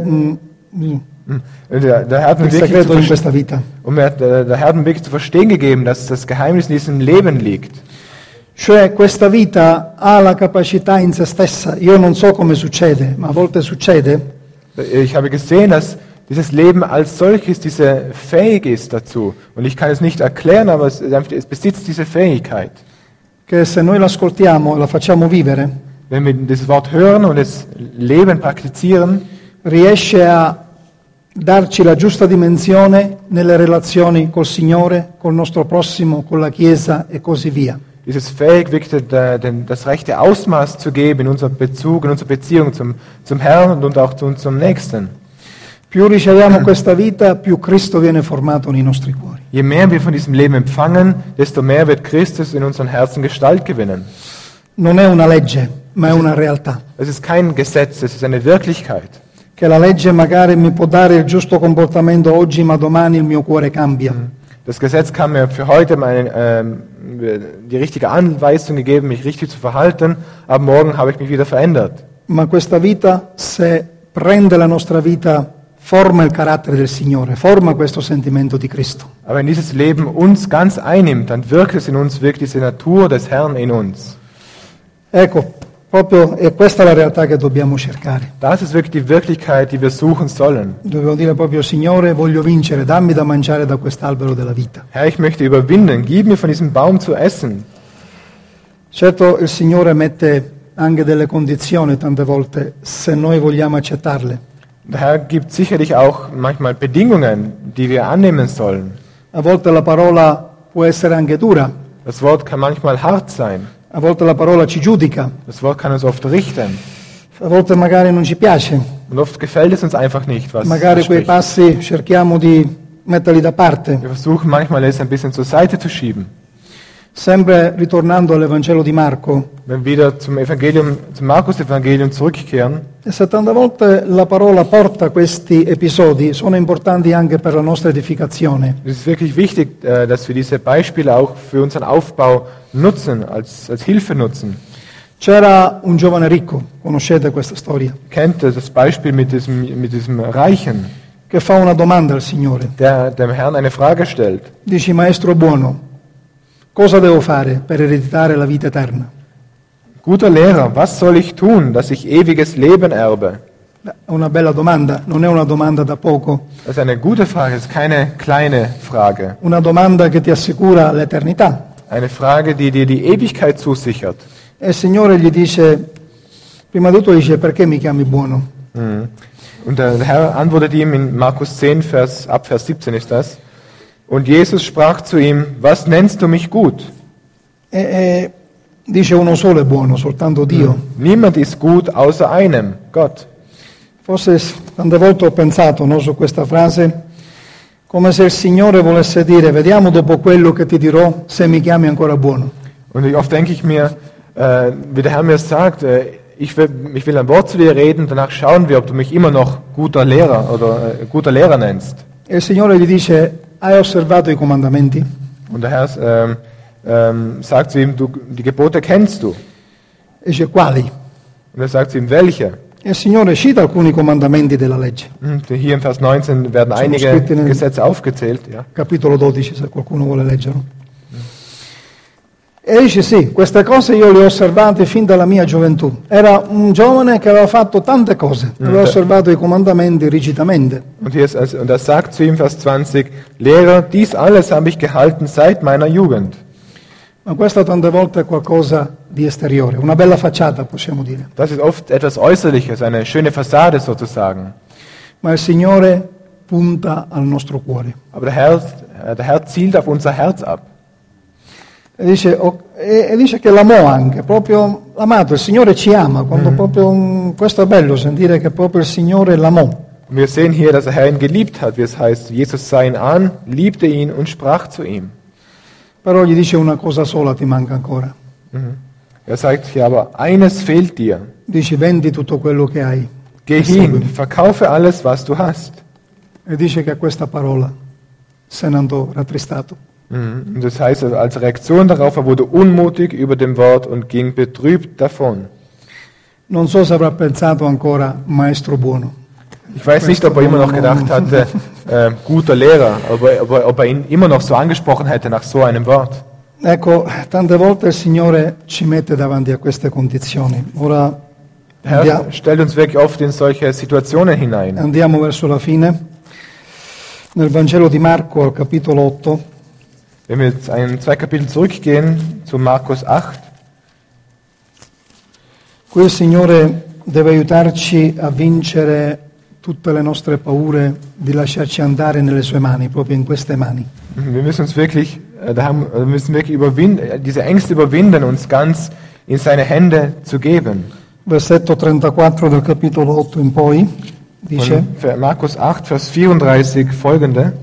Der Herr hat mir il wirklich segreto in questa vita. und mir hat der Herr hat mir wirklich zu verstehen gegeben, dass das Geheimnis in diesem Leben liegt. Cioè questa vita ha la capacità in se stessa, io non so come succede, ma a volte succede, Ich habe gesehen, dass dieses Leben als solches fähig ist dazu. Und ich kann es nicht erklären, aber es besitzt diese Fähigkeit. che se noi l'ascoltiamo e la facciamo vivere, Wenn wir dieses Wort hören und es leben, praktizieren, riesce a darci la giusta dimensione nelle relazioni col Signore, col nostro prossimo, con la Chiesa e così via. ist es fähig, wirklich das rechte Ausmaß zu geben in unserem Bezug, in unserer Beziehung zum Herrn und auch zum Nächsten. Più riceviamo questa vita, più Cristo viene formato nei nostri cuori. Je mehr wir von diesem Leben empfangen, desto mehr wird Christus in unseren Herzen Gestalt gewinnen. Non è una legge, ma è una realtà. Es ist kein Gesetz, es ist eine Wirklichkeit. Che la legge magari mi può dare il giusto comportamento oggi, ma domani il mio cuore cambia. Das Gesetz kann mir für heute die richtige Anweisung gegeben, mich richtig zu verhalten, aber morgen habe ich mich wieder verändert. Ma questa vita, se prende la nostra vita, forma il carattere del Signore, forma questo sentimento di Cristo. Aber wenn dieses Leben uns ganz einnimmt, dann wirkt es in uns, wirkt diese Natur des Herrn in uns. Ecco, proprio è questa la realtà che dobbiamo cercare. Das ist wirklich die Wirklichkeit, die wir suchen sollen. Dobbiamo dire proprio, Signore, voglio vincere, dammi da mangiare da quest'albero della vita. Herr, ich möchte überwinden, gib mir von diesem Baum zu essen. Certo, il Signore mette anche delle condizioni tante volte, se noi vogliamo accettarle. Der Herr gibt sicherlich auch manchmal Bedingungen, die wir annehmen sollen. A volte la parola può essere anche dura, Das Wort kann manchmal hart sein. a volte la parola ci giudica, Das Wort kann uns oft richten. a volte magari non ci piace, Und oft gefällt es uns einfach nicht, was magari es quei spricht. passi cerchiamo di metterli da parte. Wir versuchen manchmal es ein bisschen zur Seite zu schieben. Sempre ritornando all'Evangelo di Marco, Wenn wir wieder zum Markus-Evangelium zurückkehren, e se tante volte la parola porta questi episodi, sono importanti anche per la nostra edificazione. es ist wirklich wichtig, dass wir diese Beispiele auch für unseren Aufbau nutzen, als Hilfe nutzen. C'era un giovane ricco, conoscete questa storia, Kennt das Beispiel mit diesem Reichen, che fa una domanda al Signore. der dem Herrn eine Frage stellt. Dici, maestro buono, cosa devo fare per ereditare la vita eterna? Guter Lehrer, was soll ich tun, dass ich ewiges Leben erbe? Beh, è una bella domanda, non è una domanda da poco, Das ist eine gute Frage, das ist keine kleine Frage. una domanda che ti assicura l'eternità. Eine Frage, die dir die Ewigkeit zusichert. E il Signore gli dice, prima di tutto dice, perché mi chiami buono? Und der Herr antwortet ihm in Markus 10, ab Vers 17 ist das. Und Jesus sprach zu ihm, was nennst du mich gut? E dice uno solo è buono, soltanto Dio. Niemand ist gut außer einem, Gott. Forse tante volte ho pensato, no, su questa frase, come se il Signore volesse dire, vediamo dopo quello che ti dirò se mi chiami ancora buono. Und oft denke ich mir, wie der Herr mir sagt, ich will ein Wort zu dir reden, danach schauen wir, ob du mich immer noch guter Lehrer nennst. E il Signore gli dice, hai osservato i comandamenti? Und der Herr sagt zu ihm, die Gebote kennst du. E dice, quali? Und er sagt zu ihm, welche? E il Signore cita alcuni comandamenti della legge. Hier im Vers 19 werden Sono einige scritti nel- Gesetze aufgezählt. Ja. Capitolo 12, se qualcuno vuole leggerlo. E dice, sì, queste cose io le ho osservate fin dalla mia gioventù. Era un giovane che aveva fatto tante cose, aveva osservato i comandamenti rigidamente. Und er sagt zu ihm, Vers 20, Lehrer, dies alles habe ich gehalten seit meiner Jugend. Ma questo tante volte è qualcosa di esteriore, una bella facciata possiamo dire. Das ist oft etwas Äußerliches, eine schöne Fassade sozusagen. Ma il Signore punta al nostro cuore. Aber der Herr zielt auf unser Herz ab. E dice che l'amò anche, proprio l'amato, il Signore ci ama, quando questo è bello, sentire che proprio il Signore l'amò. Und wir sehen hier, dass der Herr ihn geliebt hat, wie es heißt, Jesus sah ihn an, liebte ihn und sprach zu ihm. Però gli dice una cosa sola ti manca ancora. Er sagt hier aber, eines fehlt dir. Dice vendi tutto quello che hai. Geh hin, verkaufe alles, was du hast. E dice che a questa parola se ne andò rattristato. Und das heißt, als Reaktion darauf, er wurde unmutig über dem Wort und ging betrübt davon. Non so se avrà pensato ancora maestro buono. Ich weiß nicht, ob er immer noch gedacht hatte, guter Lehrer, ob er ihn immer noch so angesprochen hätte nach so einem Wort. Ecco, tante volte il Signore ci mette davanti a queste condizioni. Ora Der Herr stellt uns wirklich oft in solche Situationen hinein. andiamo verso la fine. Nel Vangelo di Marco al capitolo 8. Wenn wir jetzt zwei Kapitel zurückgehen zu Markus 8, Qui il Signore deve aiutarci a vincere tutte le nostre paure di lasciarci andare nelle sue mani, proprio in queste mani. wir müssen uns wirklich, wir müssen wirklich diese Ängste überwinden, uns ganz in seine Hände zu geben. Versetto 34 del capitolo 8 in poi dice, Von Markus 8, Vers 34 folgende.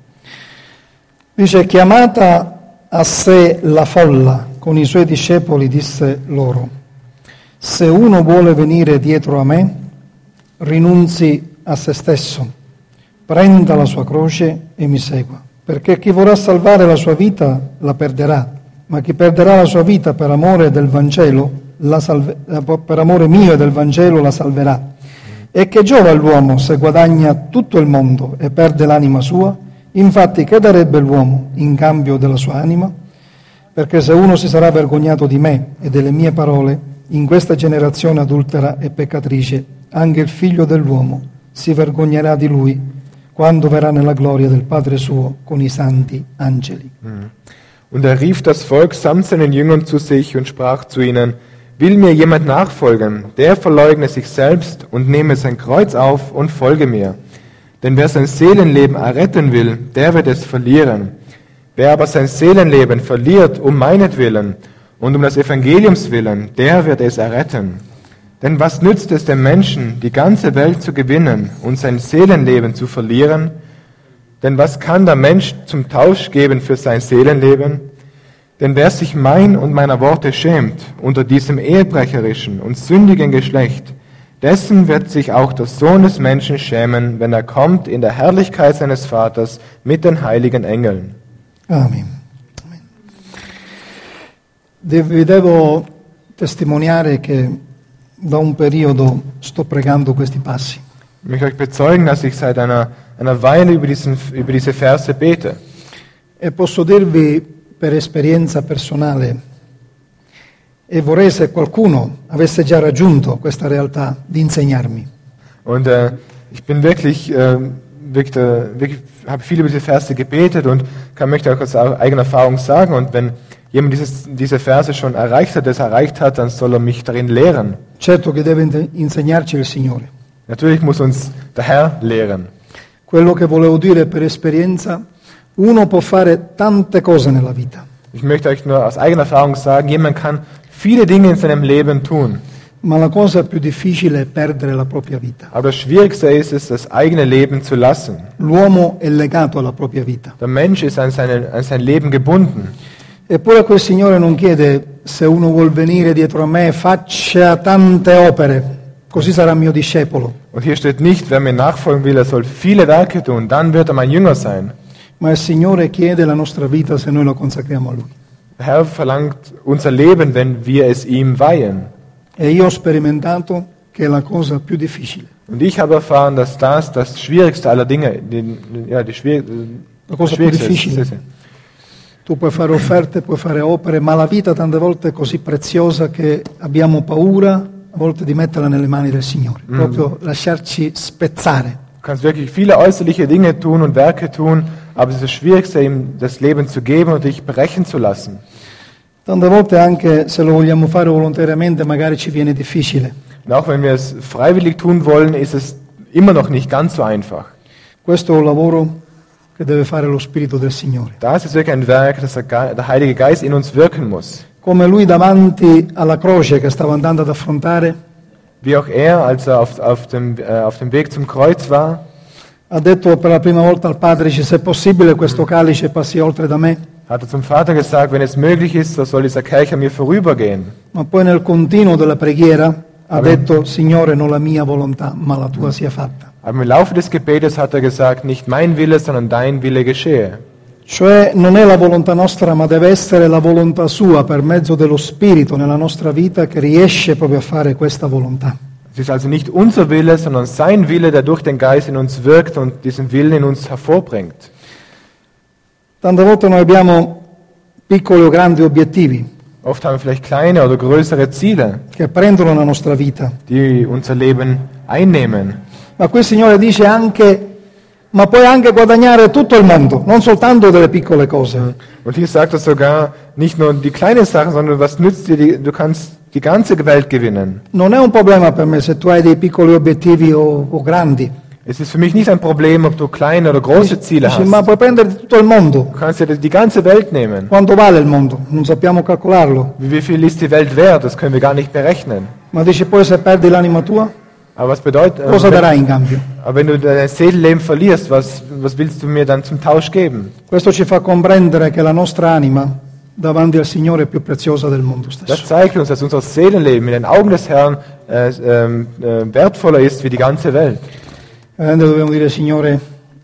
dice, chiamata a sé la folla con i suoi discepoli disse loro, se uno vuole venire dietro a me, rinunzi a se stesso, prenda la sua croce e mi segua, perché chi vorrà salvare la sua vita la perderà, ma chi perderà la sua vita per amore del Vangelo, per amore mio e del Vangelo la salverà. E che giova all'uomo se guadagna tutto il mondo e perde l'anima sua? Infatti che darebbe l'uomo in cambio della sua anima? Perché se uno si sarà vergognato di me e delle mie parole, in questa generazione adultera e peccatrice, anche il figlio dell'uomo si vergognerà di lui quando verrà nella gloria del Padre suo con i santi angeli. Und er rief das Volk samt seinen Jüngern zu sich und sprach zu ihnen, will mir jemand nachfolgen, der verleugne sich selbst und nehme sein Kreuz auf und folge mir. Denn wer sein Seelenleben erretten will, der wird es verlieren. Wer aber sein Seelenleben verliert um meinetwillen und um des Evangeliums willen, der wird es erretten. Denn was nützt es dem Menschen, die ganze Welt zu gewinnen und sein Seelenleben zu verlieren? Denn was kann der Mensch zum Tausch geben für sein Seelenleben? Denn wer sich mein und meiner Worte schämt unter diesem ehebrecherischen und sündigen Geschlecht, dessen wird sich auch der Sohn des Menschen schämen, wenn er kommt in der Herrlichkeit seines Vaters mit den heiligen Engeln. Amen. Vi devo testimoniare che da un periodo sto pregando questi passi. Ich möchte euch bezeugen, dass ich seit einer Weile über diese Verse bete. E posso dirvi per esperienza personale, e vorrei se qualcuno avesse già raggiunto questa realtà, di insegnarmi. Und ich bin wirklich habe viel über diese Verse gebetet und möchte auch aus eigener Erfahrung sagen, und wenn jemand diese Verse schon erreicht hat, dann soll er mich darin lehren. Certo che deve insegnarci il Signore. Natürlich muss uns der Herr lehren. Quello che volevo dire per esperienza, uno può fare tante cose nella vita. Ich möchte euch nur aus eigener Erfahrung sagen, jemand kann viele Dinge in seinem Leben tun. Ma la cosa più difficile è perdere la propria vita. Aber das Schwierigste ist es, das eigene Leben zu lassen. L'uomo è legato alla propria vita. Der Mensch ist an sein Leben gebunden. Eppure quel Signore non chiede se uno vuol venire dietro a me, faccia tante opere, così sarà mio discepolo. Und hier steht nicht, wer mir nachfolgen will, er soll viele Werke tun, dann wird er mein Jünger sein. Ma il Signore chiede la nostra vita se noi la consacriamo a Lui. Der Herr verlangt unser Leben, wenn wir es ihm weihen. E io ho sperimentato che è la cosa più difficile. Und ich habe erfahren, dass das Schwierigste aller Dinge, La cosa più difficile. ist. Tu puoi fare offerte, puoi fare opere, ma la vita tante volte è così preziosa che abbiamo paura a volte di metterla nelle mani del Signore, proprio lasciarci spezzare. Du kannst wirklich viele äußerliche Dinge tun und Werke tun, aber es ist das Schwierigste, ihm das Leben zu geben und dich brechen zu lassen. Tante volte anche se lo vogliamo fare volontariamente magari ci viene difficile. Und auch wenn wir es freiwillig tun wollen, ist es immer noch nicht ganz so einfach. Questo è un lavoro che deve fare lo Spirito del Signore. Da ist es wirklich ein Werk, das der Heilige Geist in uns wirken muss. Come lui davanti alla croce che stava andando ad affrontare, Wie auch er, als er auf dem Weg zum Kreuz war, ha detto per la prima volta al Padre, se è possibile questo calice passi oltre da me, hat er zum Vater gesagt, wenn es möglich ist, so soll dieser Kelch an mir vorübergehen. ma poi nel continuo della preghiera ha detto, Signore, non la mia volontà, ma la tua sia fatta. Aber im Laufe des Gebetes hat er gesagt, nicht mein Wille, sondern dein Wille geschehe. Cioè non è la volontà nostra, ma deve essere la volontà sua per mezzo dello Spirito nella nostra vita che riesce proprio a fare questa volontà. Es ist also nicht unser Wille, sondern sein Wille, der durch den Geist in uns wirkt und diesen Willen in uns hervorbringt. Tante volte noi abbiamo piccoli o grandi obiettivi Oft haben wir vielleicht kleine oder größere Ziele, che prendono la nostra vita, die unser Leben einnehmen. ma qui il Signore dice anche, ma puoi anche guadagnare tutto il mondo, non soltanto delle piccole cose. Und hier sagt er sogar, nicht nur die kleinen Sachen, sondern was nützt dir, du kannst die ganze Welt gewinnen. Non è un problema per me se tu hai dei piccoli obiettivi o grandi. Es ist für mich nicht ein Problem, ob du kleine oder große Ziele Dici, hast. ma puoi prendere tutto il mondo. Du kannst ja die ganze Welt nehmen. Quanto vale il mondo? Non sappiamo calcolarlo. Wie viel ist die Welt wert? Das können wir gar nicht berechnen. Ma dici poi se perdi l'anima tua, Aber was bedeutet, cosa darai in cambio? aber wenn du dein Seelenleben verlierst, was willst du mir dann zum Tausch geben? Questo ci fa comprendere che la nostra anima davanti al Signore è più preziosa del mondo Das stesso. zeigt uns, dass unser Seelenleben in den Augen des Herrn wertvoller ist wie die ganze Welt. Veramente dobbiamo dire, Signore,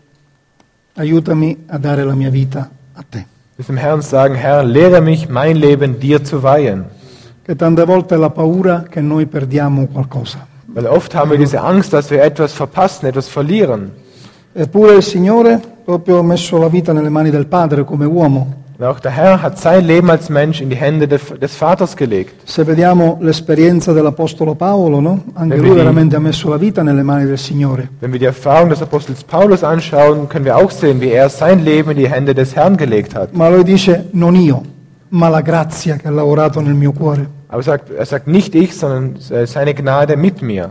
aiutami a dare la mia vita a te. Wir dem Herrn sagen, Herr, lehre mich, mein Leben dir zu weihen. Che tante volte è la paura che noi perdiamo qualcosa. Weil oft haben wir diese Angst, dass wir etwas verpassen, etwas verlieren. Eppure il Signore proprio ha messo la vita nelle mani del Padre come uomo. Und auch der Herr hat sein Leben als Mensch in die Hände des Vaters gelegt. Se vediamo l'esperienza dell'Apostolo Paolo, no? Anche lui veramente ha messo la vita nelle mani del Signore. Wenn wir die Erfahrung des Apostels Paulus anschauen, können wir auch sehen, wie er sein Leben in die Hände des Herrn gelegt hat. Ma lui dice, non io, ma la grazia che ha lavorato nel mio cuore. Aber er sagt nicht ich, sondern seine Gnade mit mir.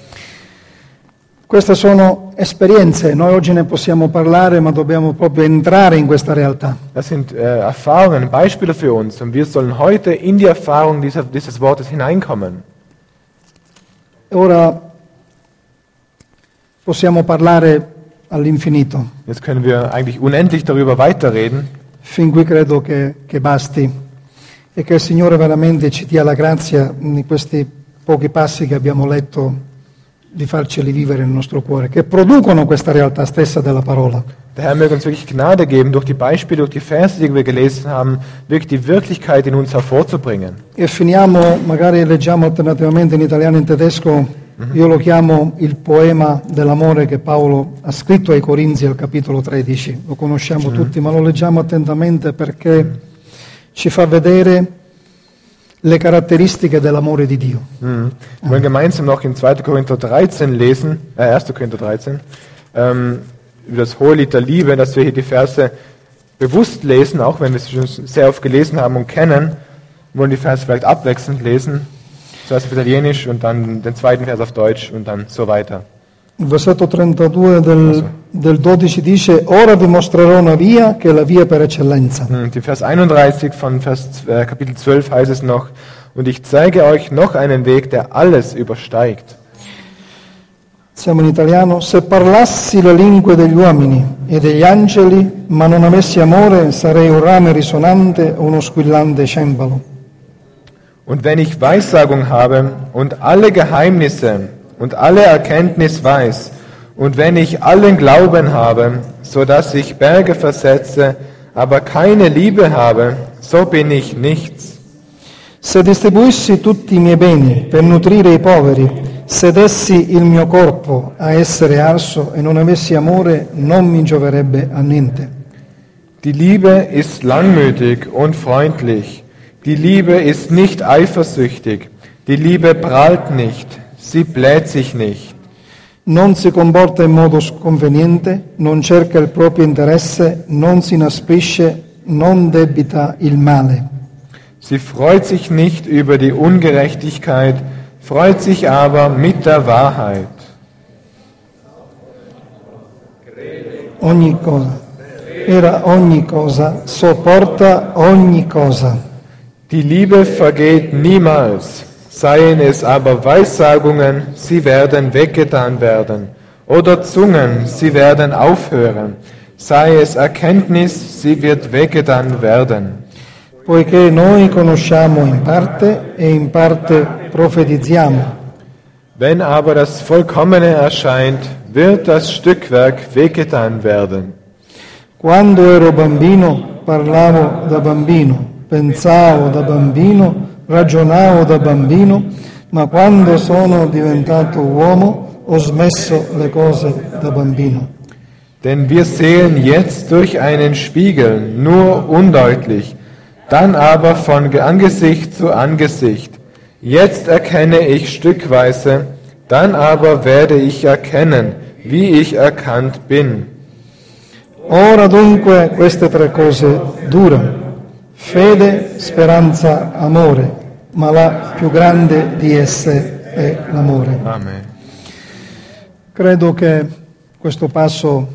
Queste sono esperienze, noi oggi ne possiamo parlare, ma dobbiamo proprio entrare in questa realtà. Das sind Erfahrungen, Beispiele für uns. Und wir sollen heute in die Erfahrung dieses Wortes hineinkommen. Ora possiamo parlare all'infinito. Jetzt können wir eigentlich unendlich darüber weiterreden. Fin qui credo che basti e che il Signore veramente ci dia la grazia in questi pochi passi che abbiamo letto di farceli vivere nel nostro cuore, che producono questa realtà stessa della parola. Der Herr möge uns wirklich Gnade geben, durch die Beispiele, durch die Verse, die wir gelesen haben, wirklich die Wirklichkeit in uns hervorzubringen. E finiamo, magari leggiamo alternativamente in italiano e in tedesco, io lo chiamo il poema dell'amore che Paolo ha scritto ai Corinzi al capitolo 13. Lo conosciamo tutti, ma lo leggiamo attentamente perché ci fa vedere le caratteristiche dell'amore di Dio. Wir wollen gemeinsam noch in 2. Korinther 13 lesen, 1. Korinther 13, über das hohe Lied der Liebe, dass wir hier die Verse bewusst lesen, auch wenn wir sie schon sehr oft gelesen haben und kennen, wollen die Verse vielleicht abwechselnd lesen, zuerst auf Italienisch und dann den zweiten Vers auf Deutsch und dann so weiter. Il versetto 32 del 12 dice: Ora vi mostrerò una via che è la via per eccellenza. Die Vers 31 von Kapitel 12 heißt es noch, und ich zeige euch noch einen Weg, der alles übersteigt. Siamo in italiano. Se parlassi le lingue degli uomini e degli angeli, ma non avessi amore, sarei un rame risonante o uno squillante cembalo. Und wenn ich Weissagung habe und alle Geheimnisse und alle Erkenntnis weiß, und wenn ich allen Glauben habe, so dass ich Berge versetze, aber keine Liebe habe, so bin ich nichts. Se distribuissi tutti i miei beni per nutrire i poveri, se dessi il mio corpo a essere arso e non avessi amore, non mi gioverebbe a niente. Die Liebe ist langmütig und freundlich. Die Liebe ist nicht eifersüchtig. Die Liebe prahlt nicht. Sie bläht sich nicht. Non si comporta in modo sconveniente, non cerca il proprio interesse, non si inasprisce, non debita il male. Sie freut sich nicht über die Ungerechtigkeit, freut sich aber mit der Wahrheit. Ogni cosa, era ogni cosa, sopporta ogni cosa. Die Liebe vergeht niemals, seien es aber Weissagungen, sie werden weggetan werden, oder Zungen, sie werden aufhören, sei es Erkenntnis, sie wird weggetan werden. Poiché noi conosciamo in parte e in parte profetizziamo. Wenn aber das Vollkommene erscheint, wird das Stückwerk weggetan werden. Quando ero bambino parlavo da bambino, pensavo da bambino, ragionavo da bambino, ma quando sono diventato uomo ho smesso le cose da bambino. Denn wir sehen jetzt durch einen Spiegel nur undeutlich, dann aber von Angesicht zu Angesicht. Jetzt erkenne ich stückweise, dann aber werde ich erkennen, wie ich erkannt bin. Ora dunque queste tre cose durano: fede, speranza, amore, ma la più grande di esse è l'amore. Amen. Credo che questo passo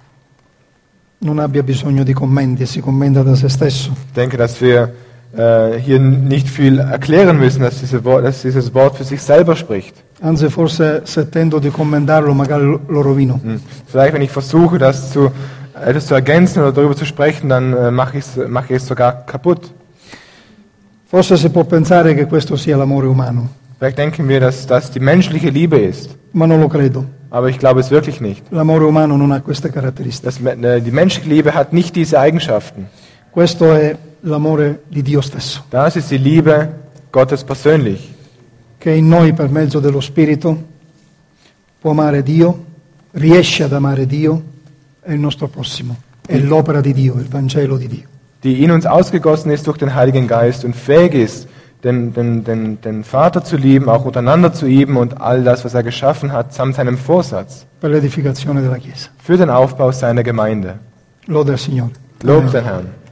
non abbia bisogno di commenti, si commenta da se stesso. Ich denke, dass wir hier nicht viel erklären müssen, dass dieses Wort für sich selber spricht. Anzi, forse se tento di commentarlo magari lo rovino. Vielleicht, wenn ich versuche, etwas zu ergänzen oder darüber zu sprechen, dann mache ich es sogar kaputt. Forse si può pensare che questo sia l'amore umano, Vielleicht denken wir, dass das die menschliche Liebe ist. ma non lo credo. Aber ich glaube es wirklich nicht. L'amore umano non ha queste caratteristiche. Die menschliche Liebe hat nicht diese Eigenschaften. Questo è l'amore di Dio stesso, Das ist die Liebe Gottes persönlich, che in noi per mezzo dello Spirito può amare Dio, riesce ad amare Dio e il nostro prossimo. È l'opera di Dio, il Vangelo di Dio. die in uns ausgegossen ist durch den Heiligen Geist und fähig ist, den Vater zu lieben, auch untereinander zu lieben und all das, was er geschaffen hat, samt seinem Vorsatz, Per l'edificazione della Chiesa. für den Aufbau seiner Gemeinde. Lode al Signore. Lobt den Herrn.